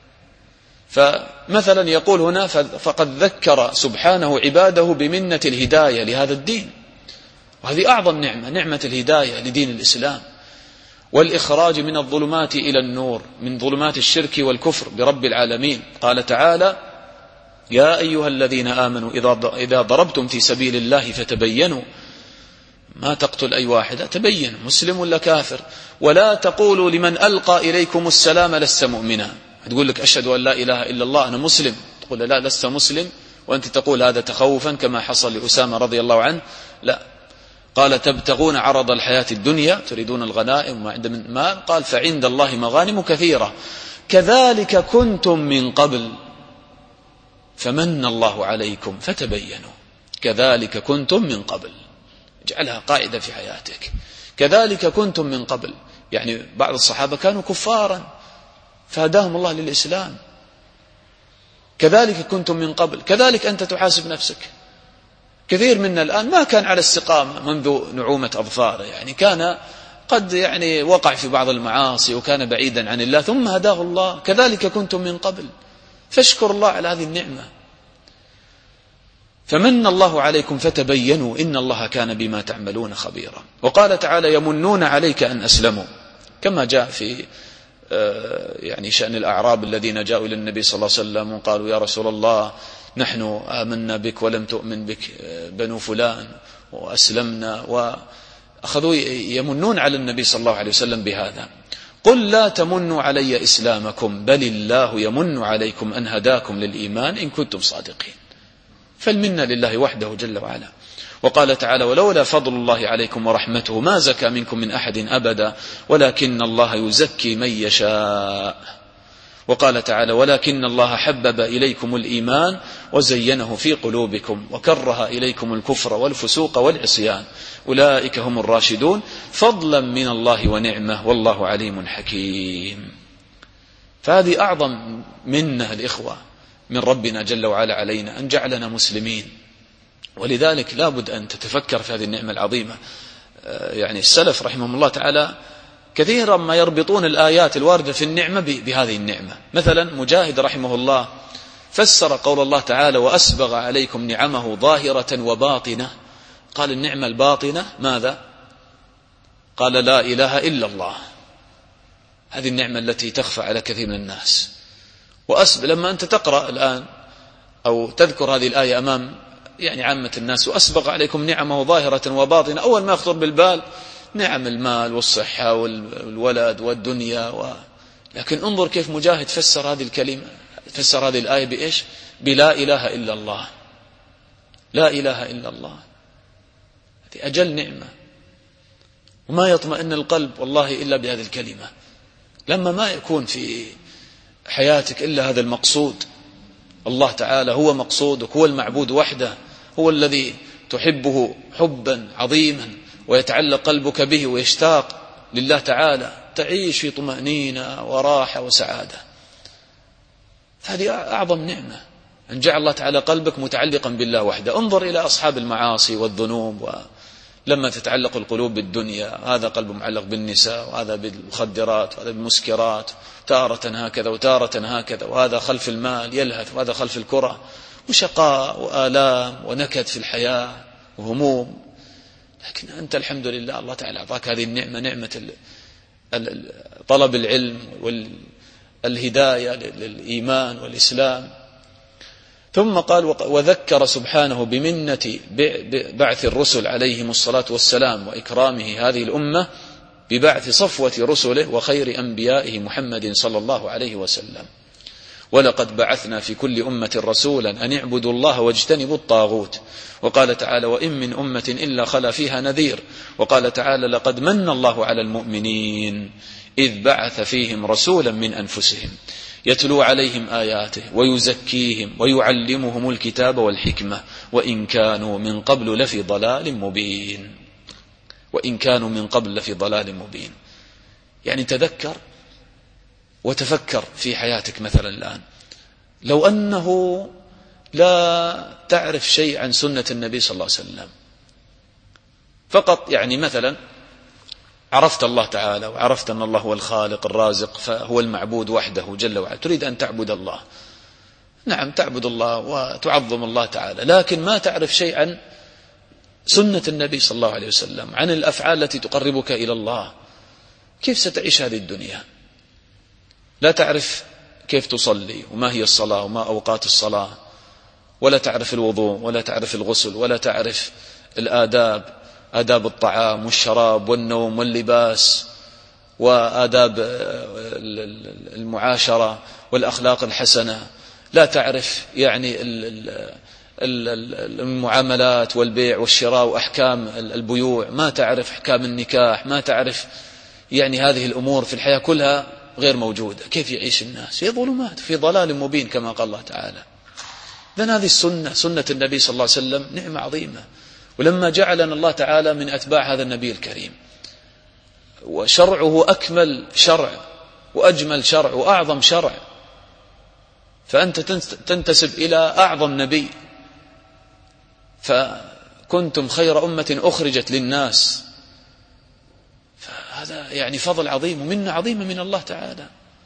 فمثلا يقول هنا فقد ذكر سبحانه عباده بمنة الهداية لهذا الدين، وهذه أعظم نعمة، نعمة الهداية لدين الإسلام، والإخراج من الظلمات إلى النور، من ظلمات الشرك والكفر برب العالمين. قال تعالى يا أيها الذين آمنوا إذا ضربتم في سبيل الله فتبينوا، ما تقتل أي واحد، تبين مسلم ولا كافر، ولا تقولوا لمن ألقى إليكم السلام لست مؤمنا. تقول لك أشهد أن لا إله إلا الله أنا مسلم، تقول لا لست مسلم وأنت تقول هذا تخوفا كما حصل لأسامة رضي الله عنه. لا، قال تبتغون عرض الحياة الدنيا تريدون الغنائم وما عند من مال، قال فعند الله مغانم كثيرة كذلك كنتم من قبل فمن الله عليكم فتبينوا. كذلك كنتم من قبل، اجعلها قاعدة في حياتك. كذلك كنتم من قبل، يعني بعض الصحابة كانوا كفارا فهداهم الله للإسلام. كذلك كنتم من قبل، كذلك أنت تحاسب نفسك. كثير منا الآن ما كان على استقامة منذ نعومة أظفاره، يعني كان قد يعني وقع في بعض المعاصي وكان بعيدا عن الله ثم هداه الله. كذلك كنتم من قبل، فاشكر الله على هذه النعمة. فمن الله عليكم فتبينوا إن الله كان بما تعملون خبيرا. وقال تعالى يمنون عليك أن أسلموا، كما جاء في يعني شأن الأعراب الذين جاءوا إلى النبي صلى الله عليه وسلم وقالوا يا رسول الله نحن آمنا بك ولم تؤمن بك بنو فلان وأسلمنا، وأخذوا يمنون على النبي صلى الله عليه وسلم بهذا. قل لا تمنوا علي إسلامكم بل الله يمن عليكم أن هداكم للإيمان إن كنتم صادقين. فالمنة لله وحده جل وعلا. وقال تعالى ولولا فضل الله عليكم ورحمته ما زكى منكم من أحد أبدا ولكن الله يزكي من يشاء. وقال تعالى ولكن الله حبب إليكم الإيمان وزينه في قلوبكم وكره إليكم الكفر والفسوق والعصيان أولئك هم الراشدون فضلا من الله ونعمة والله عليم حكيم. فهذه أعظم منة الإخوة من ربنا جل وعلا علينا أن جعلنا مسلمين، ولذلك لابد أن تتفكر في هذه النعمة العظيمة. يعني السلف رحمهم الله تعالى كثيرا ما يربطون الآيات الواردة في النعمة بهذه النعمة. مثلا مجاهد رحمه الله فسر قول الله تعالى وأسبغ عليكم نعمه ظاهرة وباطنة، قال النعمة الباطنة ماذا؟ قال لا إله إلا الله، هذه النعمة التي تخفى على كثير من الناس. لما أنت تقرأ الآن أو تذكر هذه الآية أمام يعني عامة الناس وأسبغ عليكم نعمه ظاهرة وباطنة، أول ما يخطر بالبال نعم المال والصحة والولد والدنيا لكن انظر كيف مجاهد فسر هذه الكلمة، فسر هذه الآية بإيش؟ بلا إله إلا الله. لا إله إلا الله هذه أجل نعمة، وما يطمئن القلب والله إلا بهذه الكلمة. لما ما يكون في حياتك إلا هذا المقصود، الله تعالى هو مقصودك، هو المعبود وحده، هو الذي تحبه حبا عظيما ويتعلق قلبك به ويشتاق لله تعالى، تعيش في طمأنينة وراحة وسعادة. هذه أعظم نعمة أن جعل الله تعالى قلبك متعلقا بالله وحده. انظر إلى أصحاب المعاصي والذنوب، لما تتعلق القلوب بالدنيا، هذا قلب معلق بالنساء وهذا بالمخدرات وهذا بالمسكرات، تارة هكذا وتارة هكذا، وهذا خلف المال يلهث وهذا خلف الكرة، وشقاء وآلام ونكد في الحياة وهموم. لكن أنت الحمد لله الله تعالى أعطاك هذه النعمة، نعمة طلب العلم والهداية للإيمان والإسلام. ثم قال وذكر سبحانه بمنة بعث الرسل عليهم الصلاة والسلام وإكرامه هذه الأمة ببعث صفوة رسله وخير أنبيائه محمد صلى الله عليه وسلم. ولقد بعثنا في كل أمة رسولا أن اعبدوا الله واجتنبوا الطاغوت. وقال تعالى وإن من أمة إلا خلا فيها نذير. وقال تعالى لقد من الله على المؤمنين إذ بعث فيهم رسولا من أنفسهم يتلو عليهم آياته ويزكيهم ويعلمهم الكتاب والحكمة وإن كانوا من قبل لفي ضلال مبين. وإن كانوا من قبل لفي ضلال مبين، يعني تذكر وتفكر في حياتك مثلا الآن، لو أنه لا تعرف شيء عن سنة النبي صلى الله عليه وسلم، فقط يعني مثلا عرفت الله تعالى وعرفت أن الله هو الخالق الرازق فهو المعبود وحده جل وعلا، تريد أن تعبد الله، نعم تعبد الله وتعظم الله تعالى، لكن ما تعرف شيء عن سنة النبي صلى الله عليه وسلم، عن الأفعال التي تقربك إلى الله، كيف ستعيش هذه الدنيا؟ لا تعرف كيف تصلي وما هي الصلاة وما أوقات الصلاة، ولا تعرف الوضوء ولا تعرف الغسل ولا تعرف الآداب، آداب الطعام والشراب والنوم واللباس وآداب المعاشرة والأخلاق الحسنة، لا تعرف يعني المعاملات والبيع والشراء وأحكام البيوع، ما تعرف أحكام النكاح، ما تعرف يعني هذه الأمور في الحياة كلها غير موجودة. كيف يعيش الناس في ظلمات في ضلال مبين كما قال الله تعالى. إذن هذه سنة النبي صلى الله عليه وسلم نعمة عظيمة، ولما جعلنا الله تعالى من أتباع هذا النبي الكريم وشرعه أكمل شرع وأجمل شرع وأعظم شرع، فأنت تنتسب إلى أعظم نبي، فكنتم خير أمة أخرجت للناس، فهذا يعني فضل عظيم ومنة عظيمة من الله تعالى.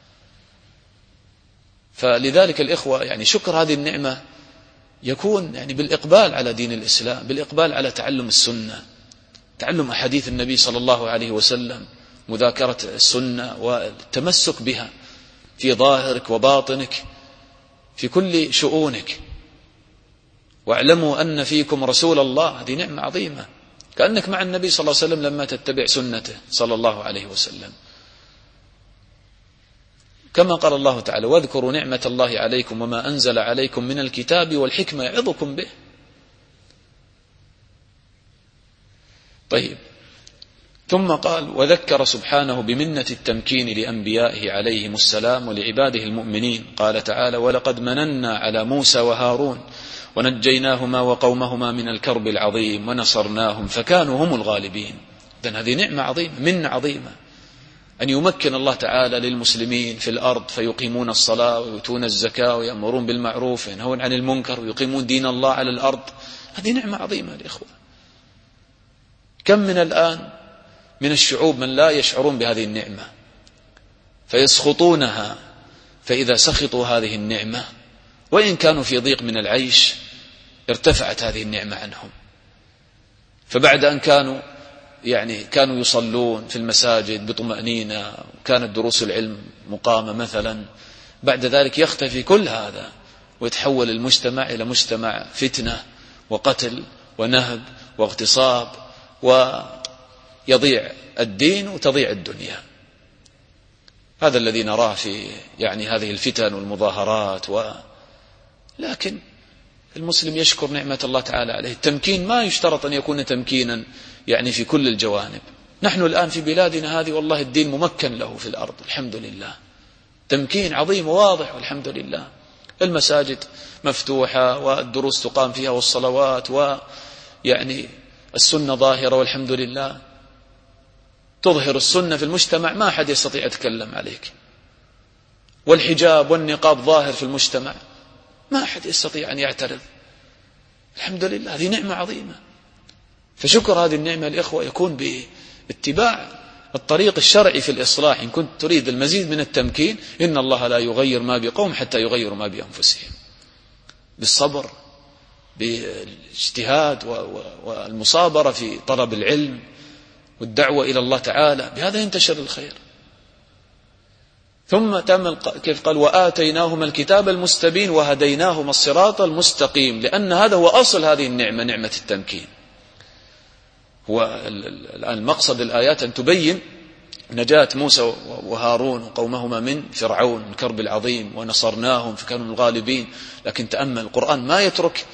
فلذلك الإخوة يعني شكر هذه النعمة يكون يعني بالإقبال على دين الإسلام، بالإقبال على تعلم السنة، تعلم أحاديث النبي صلى الله عليه وسلم، مذاكرة السنة والتمسك بها في ظاهرك وباطنك في كل شؤونك. واعلموا أن فيكم رسول الله، هذه نعمة عظيمة، كأنك مع النبي صلى الله عليه وسلم لما تتبع سنته صلى الله عليه وسلم. كما قال الله تعالى واذكروا نعمة الله عليكم وما أنزل عليكم من الكتاب والحكمة يعظكم به. طيب، ثم قال: وذكر سبحانه بمنة التمكين لأنبيائه عليهم السلام ولعباده المؤمنين. قال تعالى: ولقد مننا على موسى وهارون ونجيناهما وقومهما من الكرب العظيم ونصرناهم فكانوا هم الغالبين. إذن هذه نعمة عظيمة، منة عظيمة، أن يمكن الله تعالى للمسلمين في الأرض فيقيمون الصلاة ويؤتون الزكاة ويأمرون بالمعروف وينهون عن المنكر ويقيمون دين الله على الأرض. هذه نعمة عظيمة الإخوة. كم من الآن من الشعوب من لا يشعرون بهذه النعمة فيسخطونها، فإذا سخطوا هذه النعمة وإن كانوا في ضيق من العيش ارتفعت هذه النعمة عنهم. فبعد أن كانوا يصلون في المساجد بطمأنينة وكانت دروس العلم مقامة مثلا، بعد ذلك يختفي كل هذا ويتحول المجتمع إلى مجتمع فتنة وقتل ونهب واغتصاب، ويضيع الدين وتضيع الدنيا. هذا الذي نراه في هذه الفتن والمظاهرات. لكن المسلم يشكر نعمة الله تعالى عليه. التمكين ما يشترط أن يكون تمكينا في كل الجوانب. نحن الآن في بلادنا هذه والله الدين ممكن له في الأرض الحمد لله، تمكين عظيم وواضح والحمد لله. المساجد مفتوحة والدروس تقام فيها والصلوات السنة ظاهرة والحمد لله. تظهر السنة في المجتمع ما أحد يستطيع يتكلم عليك، والحجاب والنقاب ظاهر في المجتمع ما أحد يستطيع أن يعترض. الحمد لله، هذه نعمة عظيمة. فشكر هذه النعمة الإخوة يكون باتباع الطريق الشرعي في الإصلاح. إن كنت تريد المزيد من التمكين، إن الله لا يغير ما بقوم حتى يغيروا ما بأنفسهم. بالصبر، بالاجتهاد والمصابرة في طلب العلم والدعوة إلى الله تعالى، بهذا ينتشر الخير. ثم تم كيف قال: وآتيناهما الكتاب المستبين وهديناهما الصراط المستقيم، لأن هذا هو أصل هذه النعمة، نعمة التمكين. الآن مقصد الآيات أن تبين نجاة موسى وهارون وقومهما من فرعون من الكرب العظيم، ونصرناهم فكانوا الغالبين. لكن تأمل القرآن ما يترك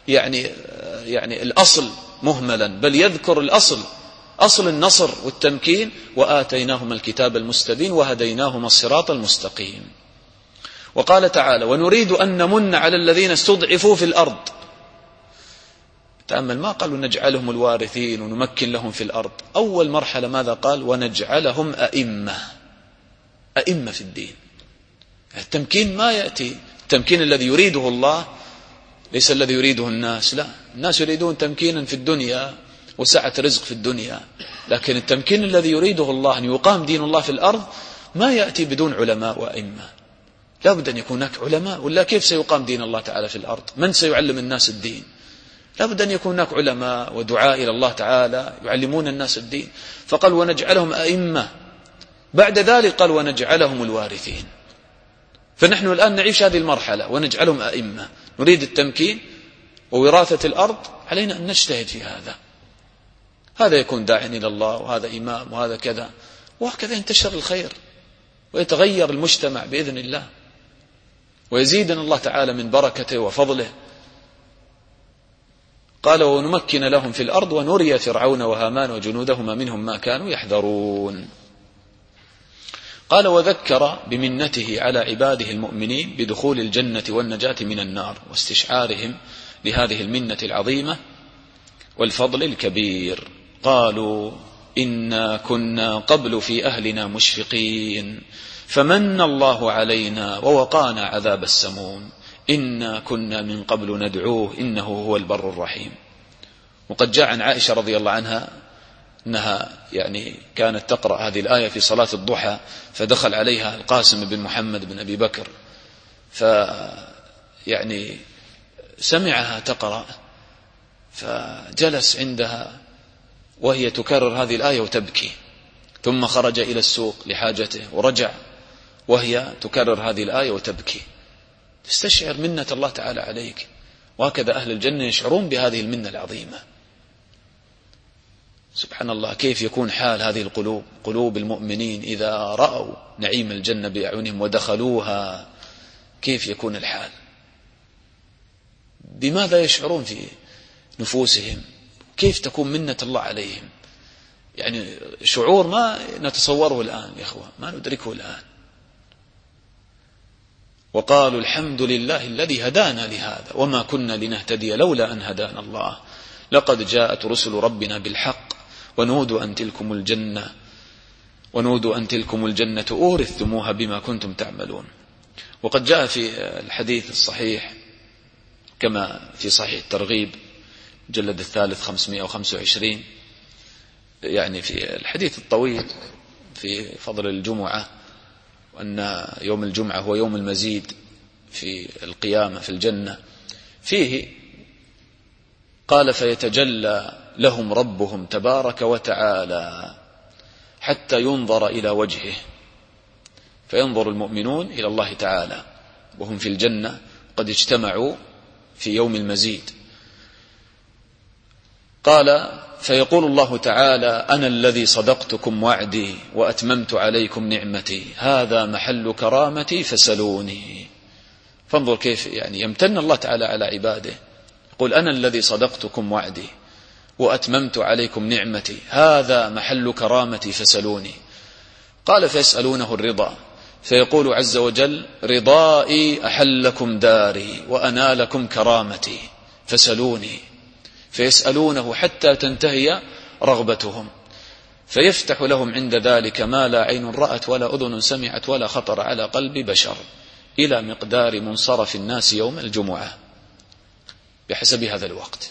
الأصل مهملا، بل يذكر الأصل، أصل النصر والتمكين: وآتيناهما الكتاب المستبين وهديناهما الصراط المستقيم. وقال تعالى: ونريد أن نمن على الذين استضعفوا في الأرض. تأمل، ما قالوا نجعلهم الوارثين ونمكن لهم في الأرض. أول مرحلة ماذا قال؟ ونجعلهم أئمة في الدين. التمكين ما يأتي، التمكين الذي يريده الله ليس الذي يريده الناس. لا، الناس يريدون تمكينا في الدنيا وسعة رزق في الدنيا، لكن التمكين الذي يريده الله أن يقام دين الله في الأرض ما يأتي بدون علماء وأئمة. لا بد أن يكون هناك علماء، ولا كيف سيقام دين الله تعالى في الأرض؟ من سيعلم الناس الدين؟ لا بد أن يكون هناك علماء ودعاء إلى الله تعالى يعلمون الناس الدين. فقال: ونجعلهم أئمة. بعد ذلك قال: ونجعلهم الوارثين. فنحن الآن نعيش هذه المرحلة، ونجعلهم أئمة. نريد التمكين ووراثة الأرض، علينا أن نجتهد في هذا يكون داعٍ إلى الله، وهذا إمام، وهذا كذا، وهكذا ينتشر الخير ويتغير المجتمع بإذن الله، ويزيدنا الله تعالى من بركته وفضله. قال: ونمكن لهم في الأرض ونري فرعون وهامان وجنودهما منهم ما كانوا يحذرون. قال: وذكر بمنته على عباده المؤمنين بدخول الجنة والنجاة من النار، واستشعارهم لهذه المنة العظيمة والفضل الكبير. قالوا: إنا كنا قبل في أهلنا مشفقين فمن الله علينا ووقانا عذاب السموم إنا كنا من قبل ندعوه إنه هو البر الرحيم. وقد جاء عن عائشة رضي الله عنها أنها كانت تقرأ هذه الآية في صلاة الضحى، فدخل عليها القاسم بن محمد بن أبي بكر، سمعها تقرأ، فجلس عندها وهي تكرر هذه الآية وتبكي، ثم خرج إلى السوق لحاجته ورجع وهي تكرر هذه الآية وتبكي. تستشعر منة الله تعالى عليك. وهكذا أهل الجنة يشعرون بهذه المنة العظيمة. سبحان الله، كيف يكون حال هذه القلوب، قلوب المؤمنين إذا رأوا نعيم الجنة بأعينهم ودخلوها، كيف يكون الحال؟ بماذا يشعرون في نفوسهم؟ كيف تكون منة الله عليهم؟ يعني شعور ما نتصوره الآن يا إخوة، ما ندركه الآن. وقالوا الحمد لله الذي هدانا لهذا وما كنا لنهتدي لولا أن هدانا الله لقد جاءت رسل ربنا بالحق ونودوا أن تلكم الجنة أورثتموها بما كنتم تعملون. وقد جاء في الحديث الصحيح كما في صحيح الترغيب جلد الثالث 525، يعني في الحديث الطويل في فضل الجمعة، وأن يوم الجمعة هو يوم المزيد في القيامة في الجنة، فيه قال فيتجلى لهم ربهم تبارك وتعالى حتى ينظر إلى وجهه، فينظر المؤمنون إلى الله تعالى وهم في الجنة قد اجتمعوا في يوم المزيد. قال فيقول الله تعالى أنا الذي صدقتكم وعدي وأتممت عليكم نعمتي هذا محل كرامتي فسلوني. فانظر كيف يعني يمتن الله تعالى على عباده، يقول أنا الذي صدقتكم وعدي وأتممت عليكم نعمتي هذا محل كرامتي فسلوني. قال فيسألونه الرضا فيقول عز وجل رضائي أحلكم داري وأنالكم كرامتي فسلوني، فيسألونه حتى تنتهي رغبتهم، فيفتح لهم عند ذلك ما لا عين رأت ولا أذن سمعت ولا خطر على قلب بشر إلى مقدار منصرف الناس يوم الجمعة بحسب هذا الوقت.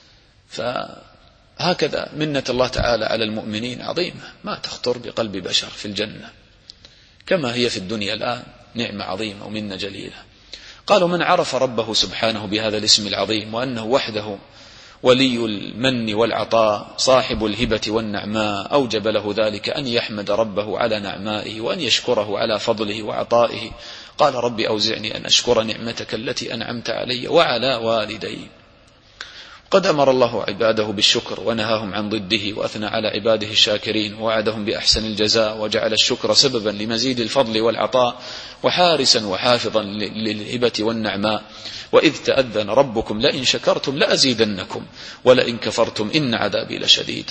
فهكذا منة الله تعالى على المؤمنين عظيمة ما تخطر بقلب بشر في الجنة، كما هي في الدنيا الآن نعمة عظيمة ومنة جليلة. قالوا من عرف ربه سبحانه بهذا الاسم العظيم وأنه وحده ولي المن والعطاء صاحب الهبة والنعماء أوجب له ذلك أن يحمد ربه على نعمائه وأن يشكره على فضله وعطائه. قال رب أوزعني أن أشكر نعمتك التي أنعمت علي وعلى والدي. قد أمر الله عباده بالشكر ونهاهم عن ضده وأثنى على عباده الشاكرين ووعدهم بأحسن الجزاء وجعل الشكر سببا لمزيد الفضل والعطاء وحارسا وحافظا للهبة والنعماء. وإذ تأذن ربكم لئن شكرتم لأزيدنكم ولئن كفرتم إن عذابي لشديد.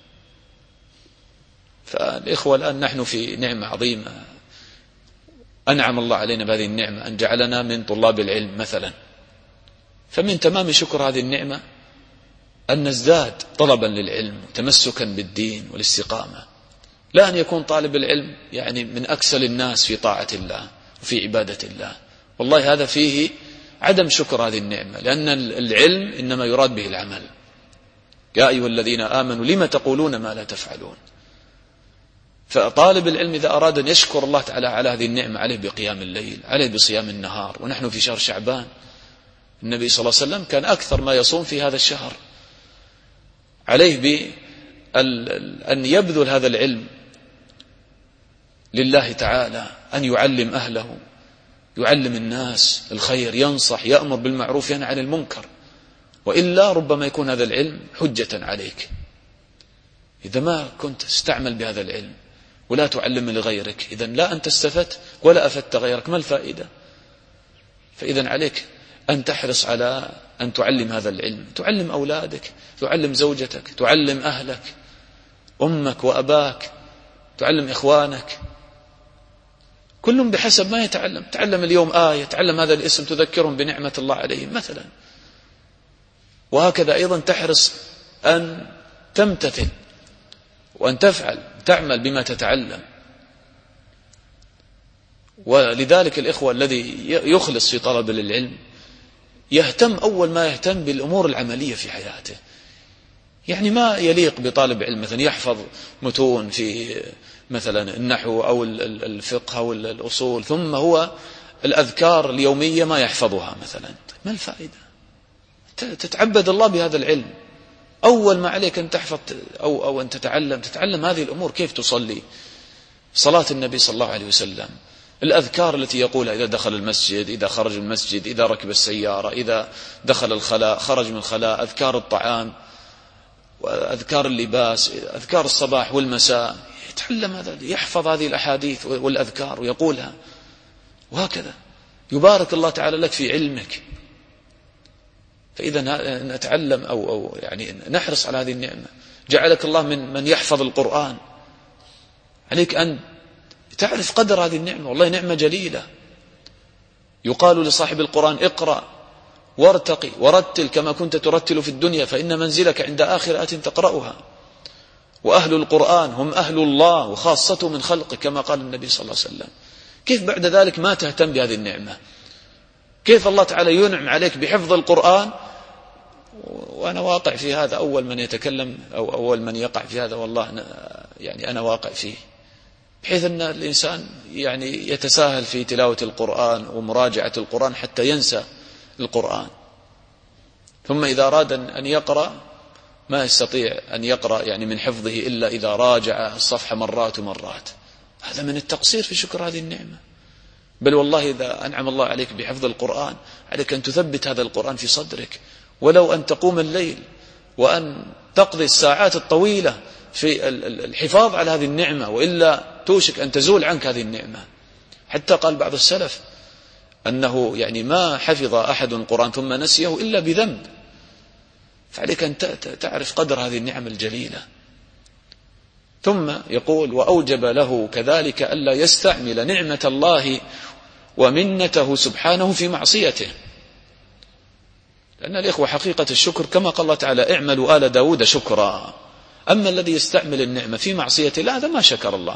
فالإخوة الآن نحن في نعمة عظيمة أنعم الله علينا بهذه النعمة أن جعلنا من طلاب العلم مثلا، فمن تمام شكر هذه النعمة أن نزداد طلبا للعلم تمسكا بالدين والاستقامة، لا أن يكون طالب العلم يعني من أكسل الناس في طاعة الله وفي عبادة الله. والله هذا فيه عدم شكر هذه النعمة، لأن العلم إنما يراد به العمل. يا أيها الذين آمنوا لما تقولون ما لا تفعلون. فطالب العلم إذا أراد أن يشكر الله تعالى على هذه النعمة عليه بقيام الليل، عليه بصيام النهار، ونحن في شهر شعبان. النبي صلى الله عليه وسلم كان أكثر ما يصوم في هذا الشهر. عليه بأن يبذل هذا العلم لله تعالى، أن يعلم أهله، يعلم الناس الخير، ينصح، يأمر بالمعروف ينهى عن المنكر، وإلا ربما يكون هذا العلم حجة عليك إذا ما كنت تستعمل بهذا العلم ولا تعلم لغيرك. إذن لا أنت استفدت ولا أفدت غيرك، ما الفائدة؟ فإذن عليك أن تحرص على أن تعلم هذا العلم، تعلم أولادك، تعلم زوجتك، تعلم أهلك، أمك وأباك، تعلم إخوانك، كلهم بحسب ما يتعلم. تعلم اليوم آية، تعلم هذا الاسم تذكرهم بنعمة الله عليهم مثلا. وهكذا أيضا تحرص أن تمتثل وأن تعمل بما تتعلم. ولذلك الإخوة الذي يخلص في طلب العلم يهتم أول ما يهتم بالأمور العملية في حياته. يعني ما يليق بطالب علم مثلا يحفظ متون في مثلا النحو أو الفقه أو الأصول، ثم هو الأذكار اليومية ما يحفظها مثلا. ما الفائدة؟ تتعبد الله بهذا العلم. أول ما عليك أن تحفظ أو أن تتعلم هذه الأمور، كيف تصلي، صلاة النبي صلى الله عليه وسلم، الأذكار التي يقولها إذا دخل المسجد، إذا خرج من المسجد، إذا ركب السيارة، إذا دخل الخلاء، خرج من الخلاء، أذكار الطعام وأذكار اللباس، أذكار الصباح والمساء. يتعلم هذا، يحفظ هذه الأحاديث والأذكار ويقولها، وهكذا يبارك الله تعالى لك في علمك. فإذا نتعلم أو يعني نحرص على هذه النعمة. جعلك الله من يحفظ القرآن. عليك أن تعرف قدر هذه النعمة، والله نعمة جليلة. يقال لصاحب القرآن اقرأ وارتقي ورتل كما كنت ترتل في الدنيا، فإن منزلك عند آخر آية تقرأها. وأهل القرآن هم أهل الله وخاصته من خلقه كما قال النبي صلى الله عليه وسلم. كيف بعد ذلك ما تهتم بهذه النعمة؟ كيف الله تعالى ينعم عليك بحفظ القرآن وأنا واقع في هذا؟ أول من يتكلم أو أول من يقع في هذا والله يعني أنا واقع فيه، بحيث أن الإنسان يعني يتساهل في تلاوة القرآن ومراجعة القرآن حتى ينسى القرآن، ثم إذا أراد أن يقرأ ما يستطيع أن يقرأ يعني من حفظه إلا إذا راجع الصفحة مرات ومرات. هذا من التقصير في شكر هذه النعمة. بل والله إذا أنعم الله عليك بحفظ القرآن عليك أن تثبت هذا القرآن في صدرك، ولو أن تقوم الليل وأن تقضي الساعات الطويلة في الحفاظ على هذه النعمة، وإلا توشك أن تزول عنك هذه النعمة. حتى قال بعض السلف أنه يعني ما حفظ أحد القرآن ثم نسيه إلا بذنب. فعليك أن تعرف قدر هذه النعم الجليلة. ثم يقول وأوجب له كذلك ألا يستعمل نعمة الله ومنته سبحانه في معصيته، لأن الإخوة حقيقة الشكر كما قال الله تعالى اعملوا آل داود شكرا. أما الذي يستعمل النعمة في معصية الله هذا ما شكر الله.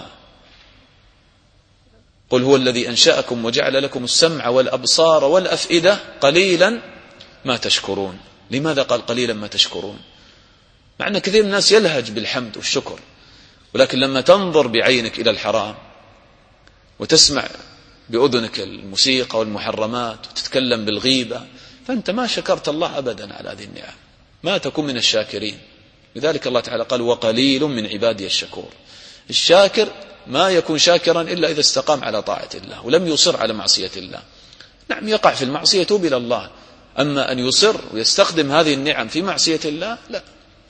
قل هو الذي أنشأكم وجعل لكم السمع والأبصار والأفئدة قليلا ما تشكرون. لماذا قال قليلا ما تشكرون؟ مع أن كثير من الناس يلهج بالحمد والشكر، ولكن لما تنظر بعينك إلى الحرام وتسمع بأذنك الموسيقى والمحرمات وتتكلم بالغيبة فأنت ما شكرت الله أبدا على هذه النعم، ما تكون من الشاكرين. لذلك الله تعالى قال وقليل من عبادي الشكور. الشاكر ما يكون شاكرا إلا إذا استقام على طاعة الله ولم يصر على معصية الله. نعم يقع في المعصية يتوب إلى الله، أما أن يصر ويستخدم هذه النعم في معصية الله لا.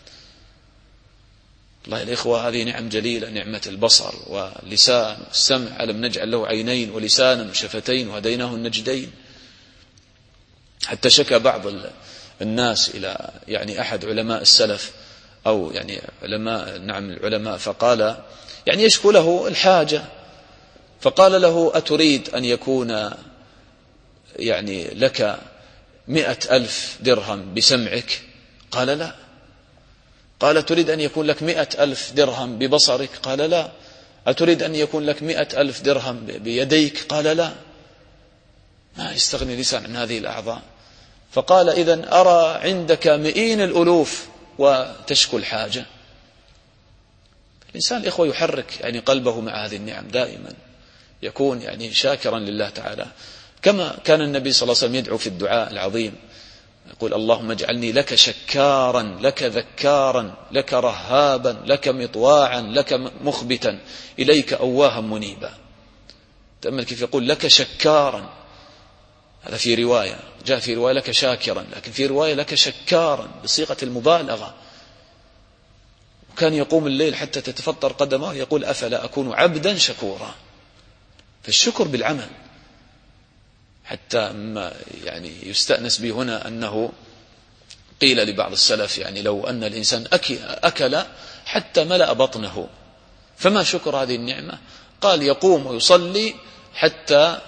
الله الإخوة هذه نعم جليلة، نعمة البصر واللسان والسمع، ألم نجعل له عينين ولسانا وشفتين وهديناه النجدين. حتى شكى بعض الناس إلى يعني أحد علماء السلف أو يعني علماء نعم العلماء، فقال يعني يشكو له الحاجة، فقال له أتريد أن يكون يعني لك 100,000 درهم بسمعك؟ قال لا. قال تريد أن يكون لك 100,000 درهم ببصرك؟ قال لا. أتريد أن يكون لك 100,000 درهم بيديك؟ قال لا. ما يستغني اللسان عن هذه الأعضاء. فقال إذن أرى عندك 100 الألوف وتشكو الحاجة. الإنسان الإخوة يحرك يعني قلبه مع هذه النعم دائما، يكون يعني شاكرا لله تعالى، كما كان النبي صلى الله عليه وسلم يدعو في الدعاء العظيم يقول اللهم اجعلني لك شكارا لك ذكارا لك رهابا لك مطواعا لك مخبتا إليك أواها منيبا. تأمل كيف يقول لك شكارا، هذا في رواية، جاء في رواية لك شاكرا، لكن في رواية لك شكارا بصيغة المبالغة. وكان يقوم الليل حتى تتفطر قدمه يقول أفلا أكون عبدا شكورا. فالشكر بالعمل. حتى ما يعني يستأنس به هنا أنه قيل لبعض السلف يعني لو أن الإنسان أكل حتى ملأ بطنه فما شكر هذه النعمة؟ قال يقوم ويصلي حتى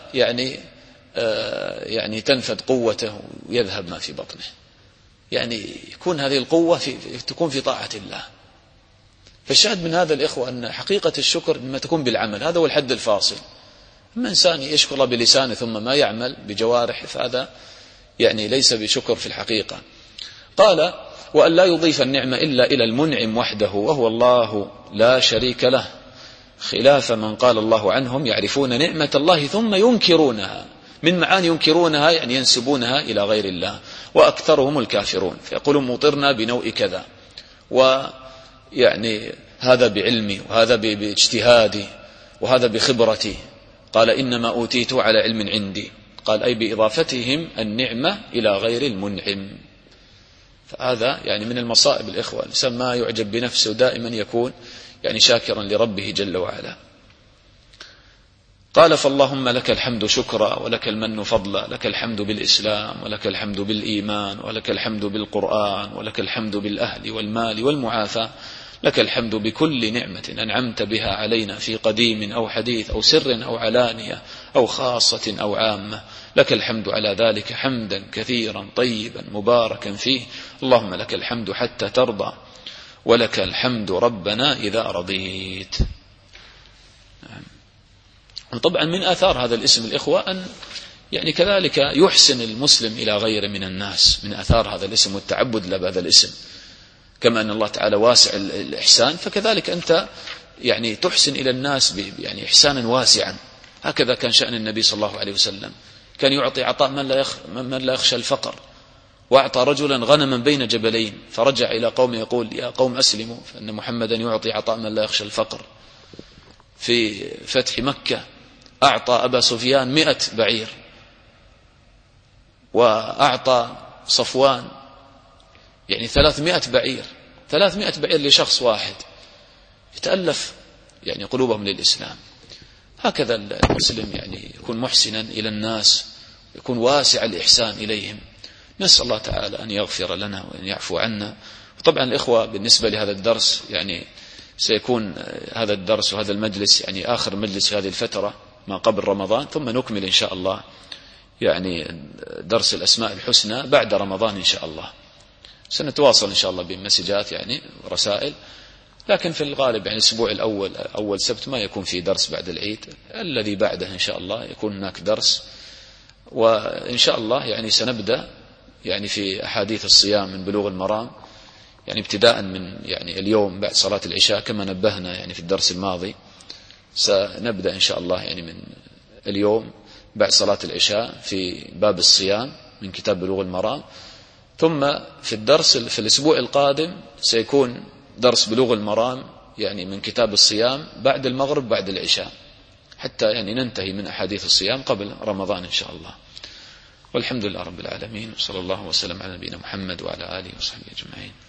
يعني تنفد قوته ويذهب ما في بطنه، يعني يكون هذه القوة تكون في طاعة الله. فالشاهد من هذا الإخوة أن حقيقة الشكر لما تكون بالعمل، هذا هو الحد الفاصل. أما إنسان يشكر الله بلسانه ثم ما يعمل بجوارح فهذا يعني ليس بشكر في الحقيقة. قال وأن لا يضيف النعمة إلا إلى المنعم وحده وهو الله لا شريك له، خلاف من قال الله عنهم يعرفون نعمة الله ثم ينكرونها. من معاني ينكرونها يعني ينسبونها إلى غير الله، وأكثرهم الكافرون، فيقولون مطرنا بنوء كذا، ويعني هذا بعلمي وهذا باجتهادي وهذا بخبرتي. قال إنما أوتيته على علم عندي، قال أي بإضافتهم النعمة إلى غير المنعم. فهذا يعني من المصائب الإخوة، الإنسان ما يعجب بنفسه، دائما يكون يعني شاكرا لربه جل وعلا. قال فاللهم لك الحمد شكرا ولك المن فضلا، لك الحمد بالإسلام ولك الحمد بالإيمان ولك الحمد بالقرآن ولك الحمد بالأهل والمال والمعافاة لك الحمد بكل نعمة أنعمت بها علينا في قديم أو حديث أو سر أو علانية أو خاصة أو عامة، لك الحمد على ذلك حمدا كثيرا طيبا مباركا فيه، اللهم لك الحمد حتى ترضى، ولك الحمد ربنا إذا رضيت. وطبعا من آثار هذا الاسم الإخوة أن يعني كذلك يحسن المسلم إلى غيره من الناس، من آثار هذا الاسم والتعبد له بهذا الاسم، كما أن الله تعالى واسع الإحسان، فكذلك أنت يعني تحسن إلى الناس يعني إحسانا واسعا. هكذا كان شأن النبي صلى الله عليه وسلم، كان يعطي عطاء من لا يخشى الفقر، وأعطى رجلا غنما بين جبلين فرجع إلى قوم يقول يا قوم أسلموا فإن محمدا يعطي عطاء من لا يخشى الفقر. في فتح مكة أعطى أبا سفيان 100 بعير، وأعطى صفوان يعني 300 بعير، 300 بعير لشخص واحد، يتألف يعني قلوبهم للإسلام. هكذا المسلم يعني يكون محسنا إلى الناس، يكون واسع الإحسان إليهم. نسأل الله تعالى أن يغفر لنا وأن يعفو عنا. وطبعا الإخوة بالنسبة لهذا الدرس يعني سيكون هذا الدرس وهذا المجلس يعني آخر مجلس في هذه الفترة ما قبل رمضان، ثم نكمل إن شاء الله يعني درس الأسماء الحسنى بعد رمضان إن شاء الله. سنتواصل إن شاء الله بمسجات يعني ورسائل، لكن في الغالب يعني الأسبوع الأول أول سبت ما يكون في درس بعد العيد، الذي بعده إن شاء الله يكون هناك درس. وإن شاء الله يعني سنبدأ يعني في أحاديث الصيام من بلوغ المرام، يعني ابتداء من يعني اليوم بعد صلاة العشاء كما نبهنا يعني في الدرس الماضي، سنبدأ إن شاء الله يعني من اليوم بعد صلاة العشاء في باب الصيام من كتاب بلوغ المرام. ثم في الدرس في الأسبوع القادم سيكون درس بلوغ المرام يعني من كتاب الصيام بعد المغرب بعد العشاء، حتى يعني ننتهي من أحاديث الصيام قبل رمضان إن شاء الله. والحمد لله رب العالمين، وصلى الله وسلم على نبينا محمد وعلى آله وصحبه أجمعين.